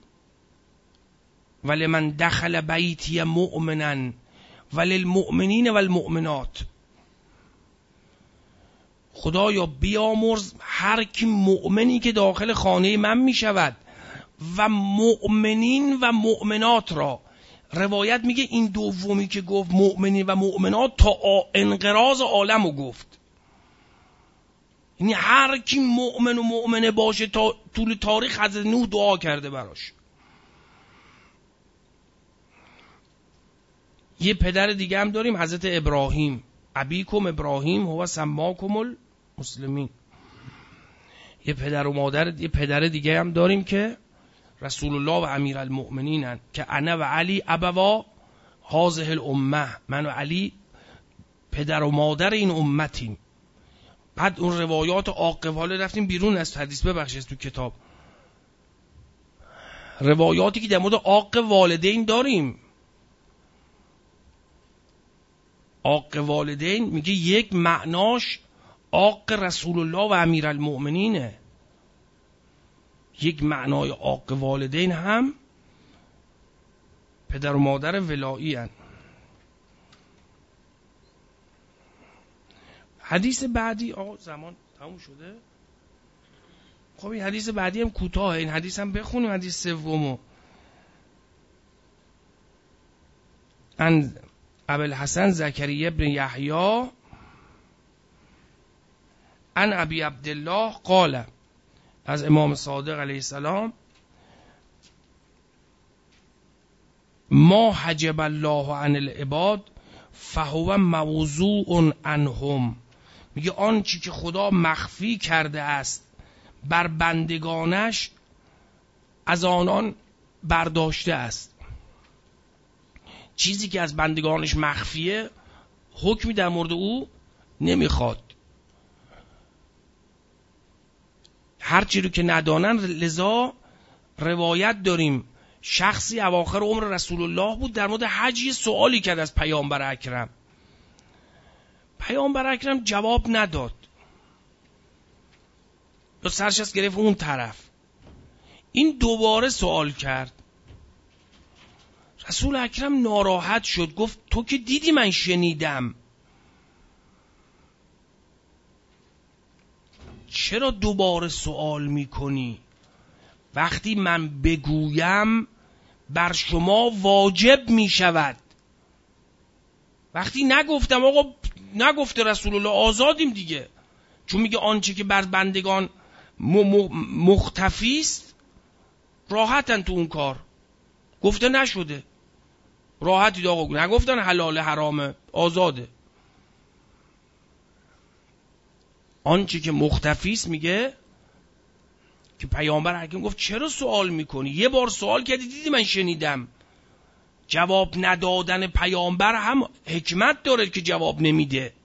ولمن دخل بیتی مؤمنا وللمؤمنین والمؤمنات. خدایا بیامرز هر کی مؤمنی که داخل خانه من می شود و مؤمنین و مؤمنات را. روایت میگه این دومی که گفت مؤمنین و مؤمنات تا انقراض عالم رو گفت، یعنی هر کی مؤمن و مؤمنه باشه تا طول تاریخ حضرت نوح دعا کرده براش. یه پدر دیگه هم داریم حضرت ابراهیم، ابیکم ابراهیم هو سماکم المسلمین. یه پدر و مادر، یه پدر دیگه هم داریم که رسول الله و امیر المؤمنین هن که انا و علی ابوا هذه الامه، من و علی پدر و مادر این امتیم. بعد اون روایات عاقباله رفتیم بیرون از حدیث، ببخشید تو کتاب روایاتی که در مورد عاق والدین داریم. عاق والدین میگه یک معناش عاق رسول الله و امیر المؤمنینه، یک معنای عاق والدین هم پدر و مادر ولایی هن. حدیث بعدی زمان تموم شده. خب این حدیث بعدی هم کوتاهه، این حدیث هم بخونیم. حدیث سومو عن ابوالحسن زکریا بن یحیی عن ابی عبدالله قال، از امام صادق علیه السلام، ما حجب الله عن العباد فهو موضوع عنهم. میگه آنچه که خدا مخفی کرده است بر بندگانش از آنان برداشته است. چیزی که از بندگانش مخفیه حکمی در مورد او نمیخواد، هرچی رو که ندانن. لذا روایت داریم شخصی اواخر عمر رسول الله بود، در مورد حج یه سوالی کرد از پیامبر اکرم. پیامبر اکرم جواب نداد، تو سرش از گرفت اون طرف. این دوباره سوال کرد، رسول اکرم ناراحت شد، گفت تو که دیدی من شنیدم، چرا دوباره سوال میکنی؟ وقتی من بگویم بر شما واجب میشود. وقتی نگفتم آقا، نگفته رسول الله، آزادیم دیگه، چون میگه آنچه که بر بندگان مختفی است راحتن تو اون کار. گفته نشده، راحتید آقا، نگفتن حلال حرامه، آزاده. آنچه که مختفی است میگه که پیامبر حکیم گفت چرا سوال میکنی؟ یه بار سوال کردی دیدی من شنیدم. جواب ندادن پیامبر هم حکمت داره که جواب نمیده.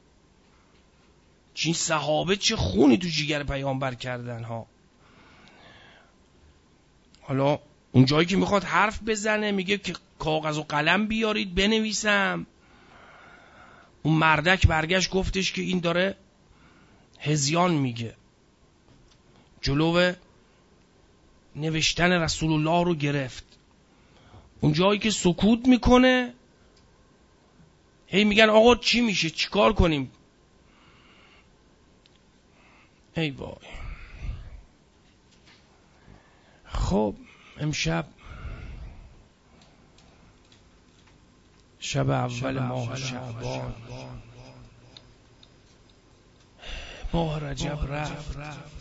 چین صحابه چه خونی تو جیگر پیامبر کردن ها. حالا اون جایی که میخواد حرف بزنه میگه که کاغذ و قلم بیارید بنویسم. اون مردک برگشت گفتش که این داره هذیان میگه. جلو نوشتن رسول الله رو گرفت. اون جایی که سکوت میکنه هی میگن آقا چی میشه، چی کار کنیم؟ ای وای. خب امشب شب اول ماه شعبان، ماه رجب رفت.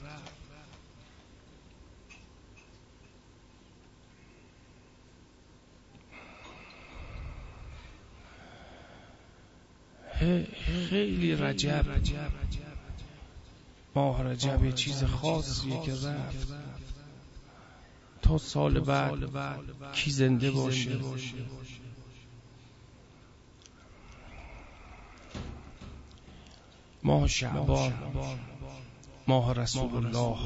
خیلی رجب، ماه رجب یه چیز خاصیه که رفت. تا سال بعد کی زنده باشه. ماه شعبان، ماه رسول الله.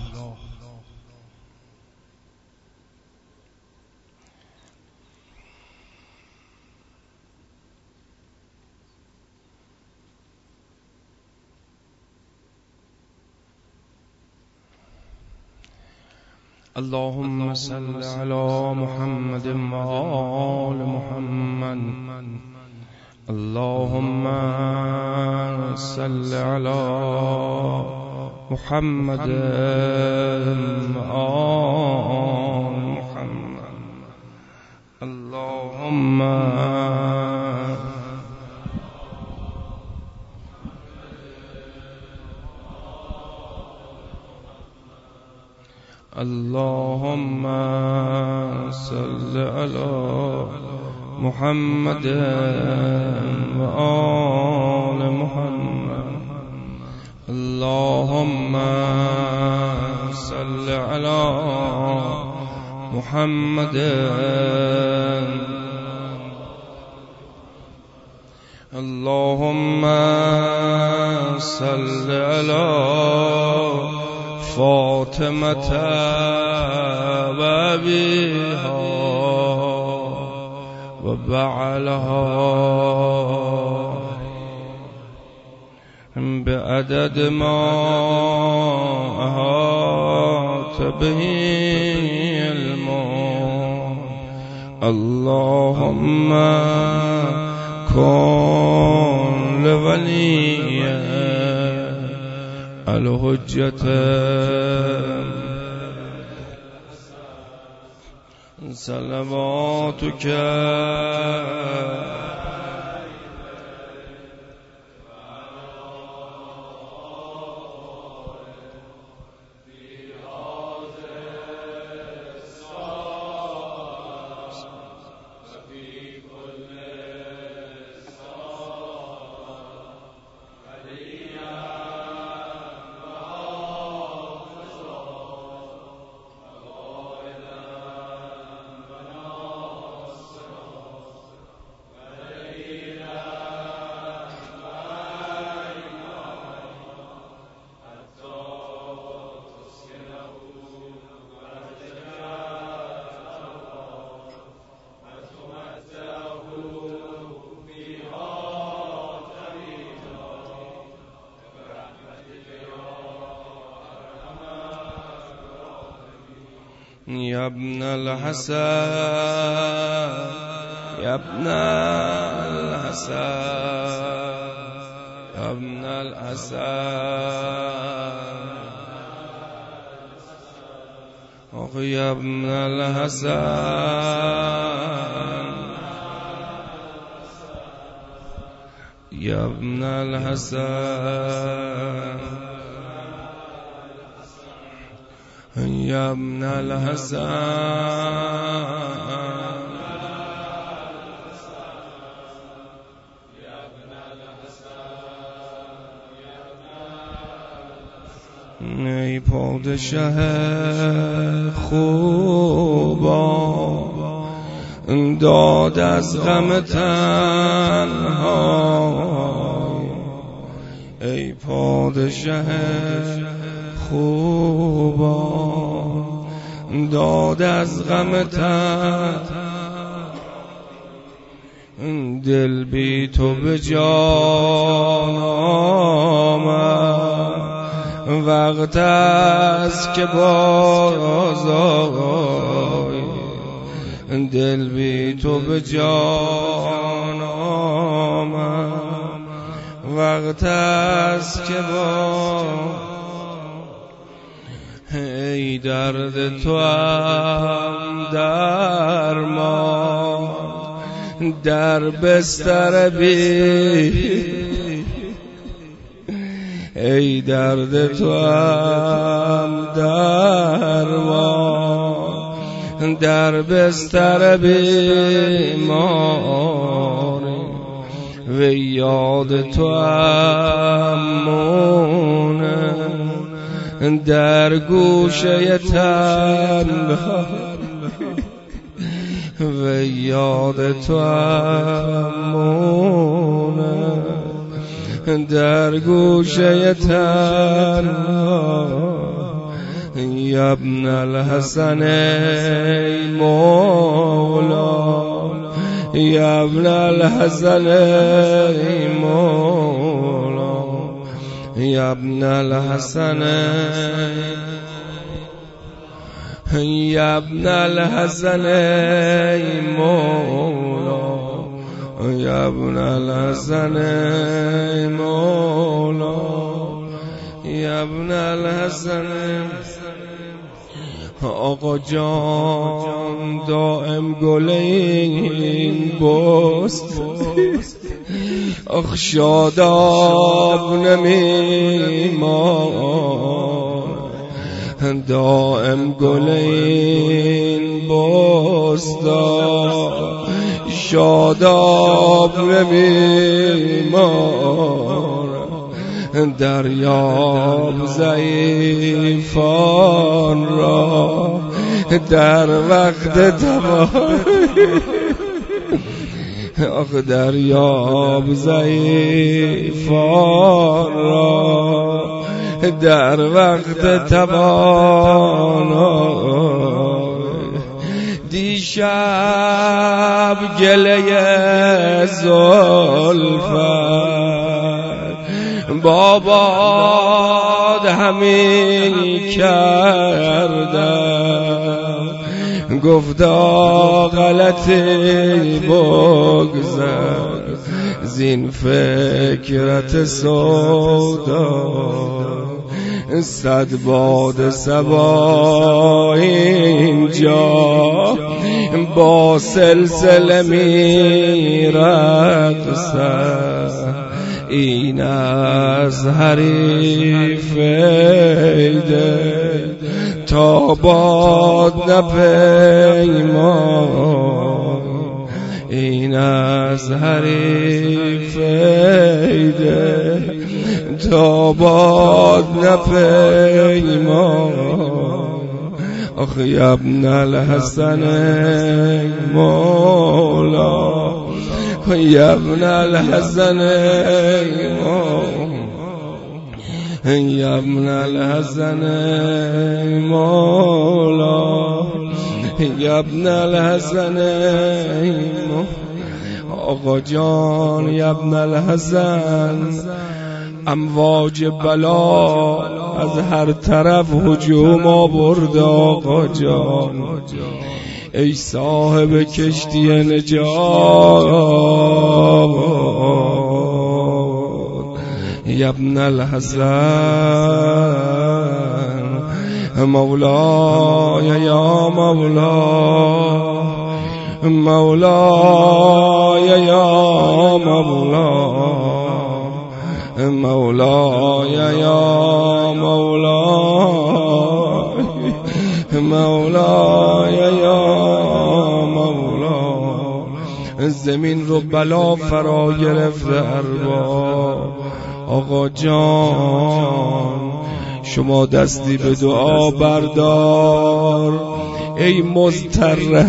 اللهم صل على محمد وآل محمد. اللهم صل على محمد وآل محمد. اللهم اللهم صل على محمد وآل محمد. اللهم صل على محمد. اللهم صل على فاطمة وأبيها وبعلها بعدد ما أحاط به علمه. اللهم كن لولي الحجة صلواتك يا ابن الحسن يا ابن الحسن يا ابن الحسن يا ابن الحسن يا ابن الحسن يا ابن الحسن ای پادشه خوبا داد از غم تنها. ای پادشه خوبا داد از غم تن، دل بی تو به جان آمد. وقت است که بازآیی، دل بی تو به جان آمد. وقت است که ای درد تو هم درمان، در بستر بی ای درد تو هم درمان، در بستر بیماری. و یاد تو هم مونه در گوشه تنها، و یاد تو هم مونه در گوشه تنها. یا ابن الحسن ای مولا، یا ابن الحسن ای مولا، یا ابن الحسن، یا ابن الحسن ای مولا، یا ابن الحسن ای مولا، یا ابن الحسن. آقا جان دائم گل این بست، آخ شاداب نمیمان، دائم گل این بست، شاداب نمیمان. دریاب ضعیفان را در وقت تباهی، آخ دریاب ضعیفان را در وقت تباهی. دیشب گله زلفت باباد همی کردم، گفتا غلطی بگذر زین فکرت سودا. صد باد صبا اینجا با سلسله میرقصد، این از حریف ایده تا باد نپیمان. این از حریف ایده تا باد نپیمان. آخ یا ابن الحسن مولا، یا ابن الحسن یا ابن الحسن مولا، یا ابن الحسن. آقا جان یا ابن الحسن، امواج بلا از هر طرف هجوم آورد. آقا جان ای صاحب کشتی نجات، یا ابن الحسن مولای یا مولا، مولای یا مولا، مولای یا مولا، مولای یا مولا. زمین رو بلا فرا گرفته ارباب. آقا جان شما دستی به دعا بردار ای مضطر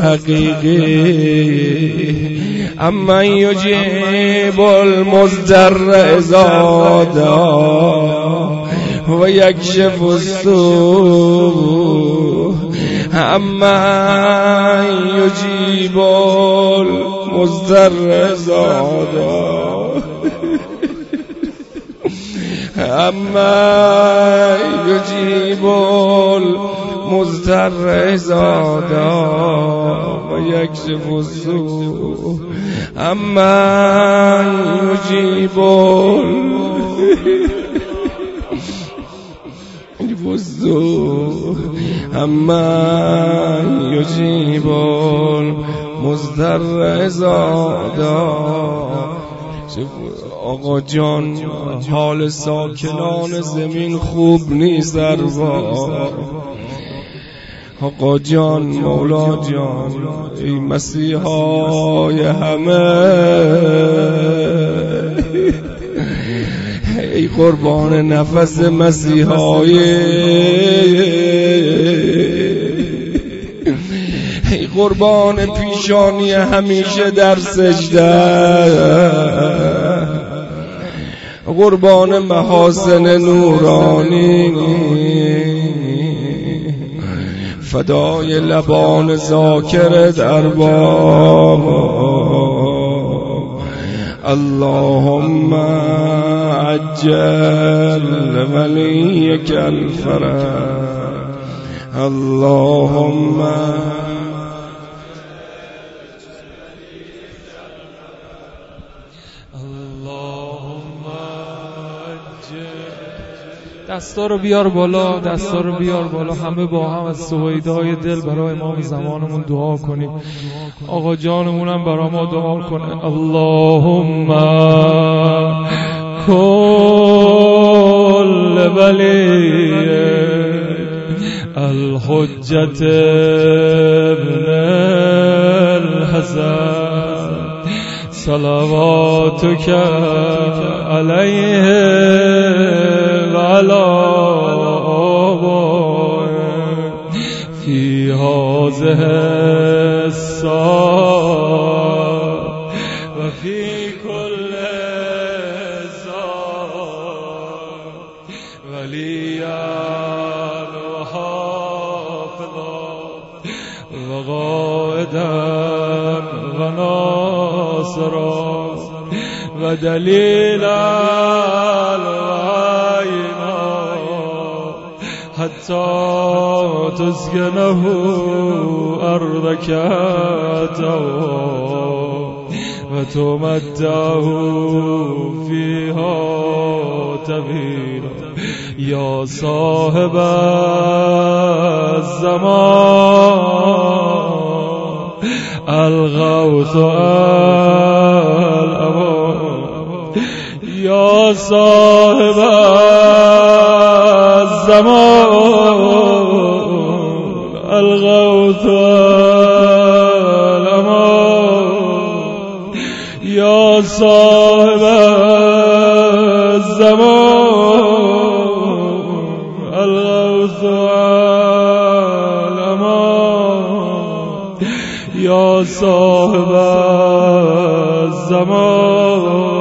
حقیقی، اما یجیب المضطر اذا دعا و یکشف السوء اما یجیب المضطر زادا اما یجیب المضطر زادا و یکشف السوء اما یجیب السوء اما یجیب المضطر زادا. آقا جان حال ساکنان زمین خوب نیست دربار. آقا جان مولا جان ای مسیحای همه، ای قربان نفس مسیحای، ای قربان پیشانی همیشه در سجده، قربان محاسن نورانی، فدای لبان ذاکر دربار. اللهم عجل ولیک الفرج، اللهم دستا رو بیار بالا، دستا رو بیار بالا، همه با هم از سویدای دل برای امام زمانمون دعا کنیم. آقا جانمون هم برای ما دعا کنه. اللهم کل ولی الحجت ابن الحسن صلواتک علیه وعلى آبائه فی هذه الساعة و فی کل ساعة ولیا و حافظا و قائدا و ناصرا و دلیلا حتی تسکنه ارضک و تمتعه فیها طویلا یا صاحب الزمان الغوث الامان یا صاحب الزمان الغوث الامان یا صاحب الزمان الغوث الامان یا صاحب الزمان.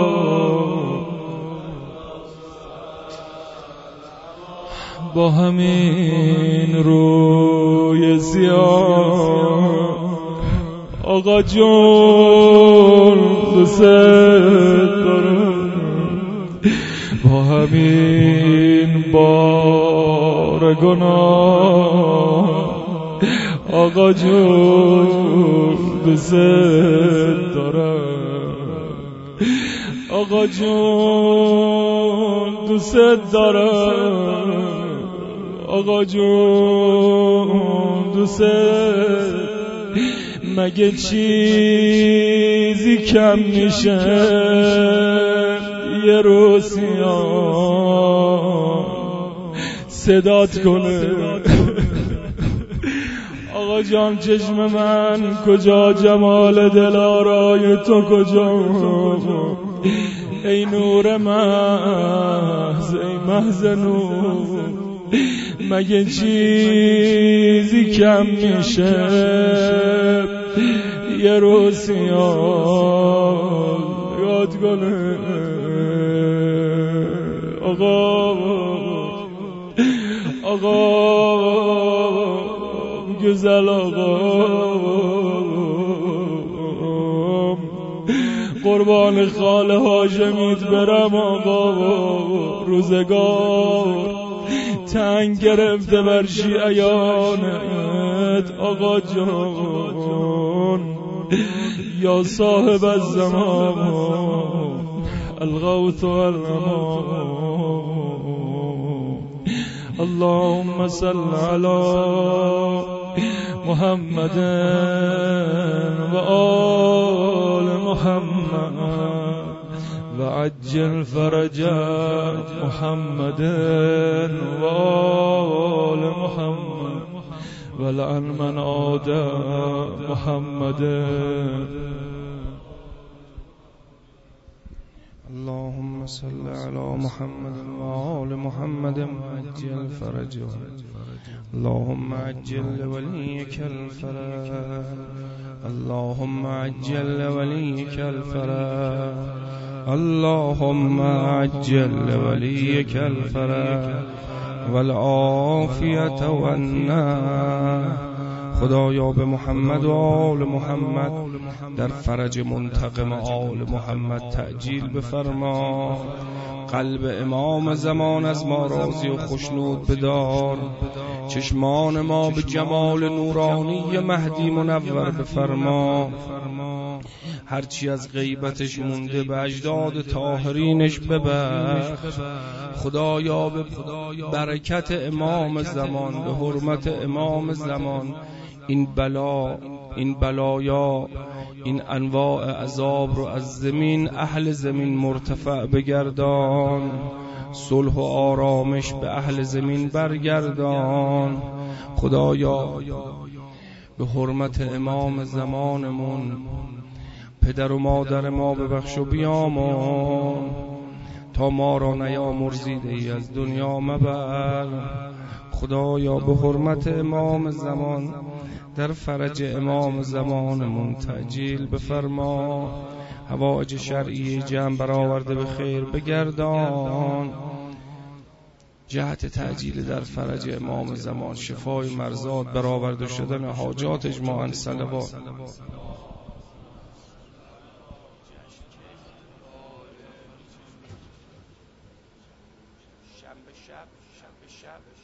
با همین روی سیاه آقا جون دوست دارم، با همین بار گناه آقا جون دوست دارم، آقا جون دوست دارم، آقا جون دوست. مگه چیزی کم میشه یه روسیان صدات کنه؟ آقا جان چشم من کجا، جمال دلارای تو کجا؟ ای نور محض، ای محض نور، مگه چیزی کم میشه یه روسیان یاد کنه؟ آقا گزل آقا قربان خاله هاشمیت برم آقا روزگار تنگ گرفته بر شیعیانت آقا جان یا صاحب الزمان الغوث والأمان اللهم صل على محمد وآل محمد وعجل فرج محمد وآل محمد ولعن من عادى محمد اللهم صل على محمد وآل محمد وعجل فرجه اللهم عجل لوليك الفرج اللهم عجل لوليك الفرج اللهم عجل لوليك الفرج والعافية والنعم. خدایا به محمد و آل محمد در فرج منتقم آل محمد تعجیل بفرما. قلب امام زمان از ما راضی و خشنود بدار. چشمان ما به جمال نورانی مهدی منور بفرما. هرچی از غیبتش مونده به اجداد طاهرینش ببخش. خدایا به برکت امام زمان، به حرمت امام زمان، این بلایا این انواع عذاب رو از زمین اهل زمین مرتفع بگردان. صلح و آرامش به اهل زمین برگردان. خدایا به حرمت امام زمانمون پدر و مادر ما ببخش و بیامون. تا ما را نیامرزیده ای از دنیا مبر. خدایا به حرمت امام زمان در فرج امام زمانمون تعجیل بفرما. حوائج شرعی جمع برآورده به خیر بگردان. جهت تعجیل در فرج امام زمان، شفای مرضات، برآورده شدن حاجات اجماعاً صلوات. شب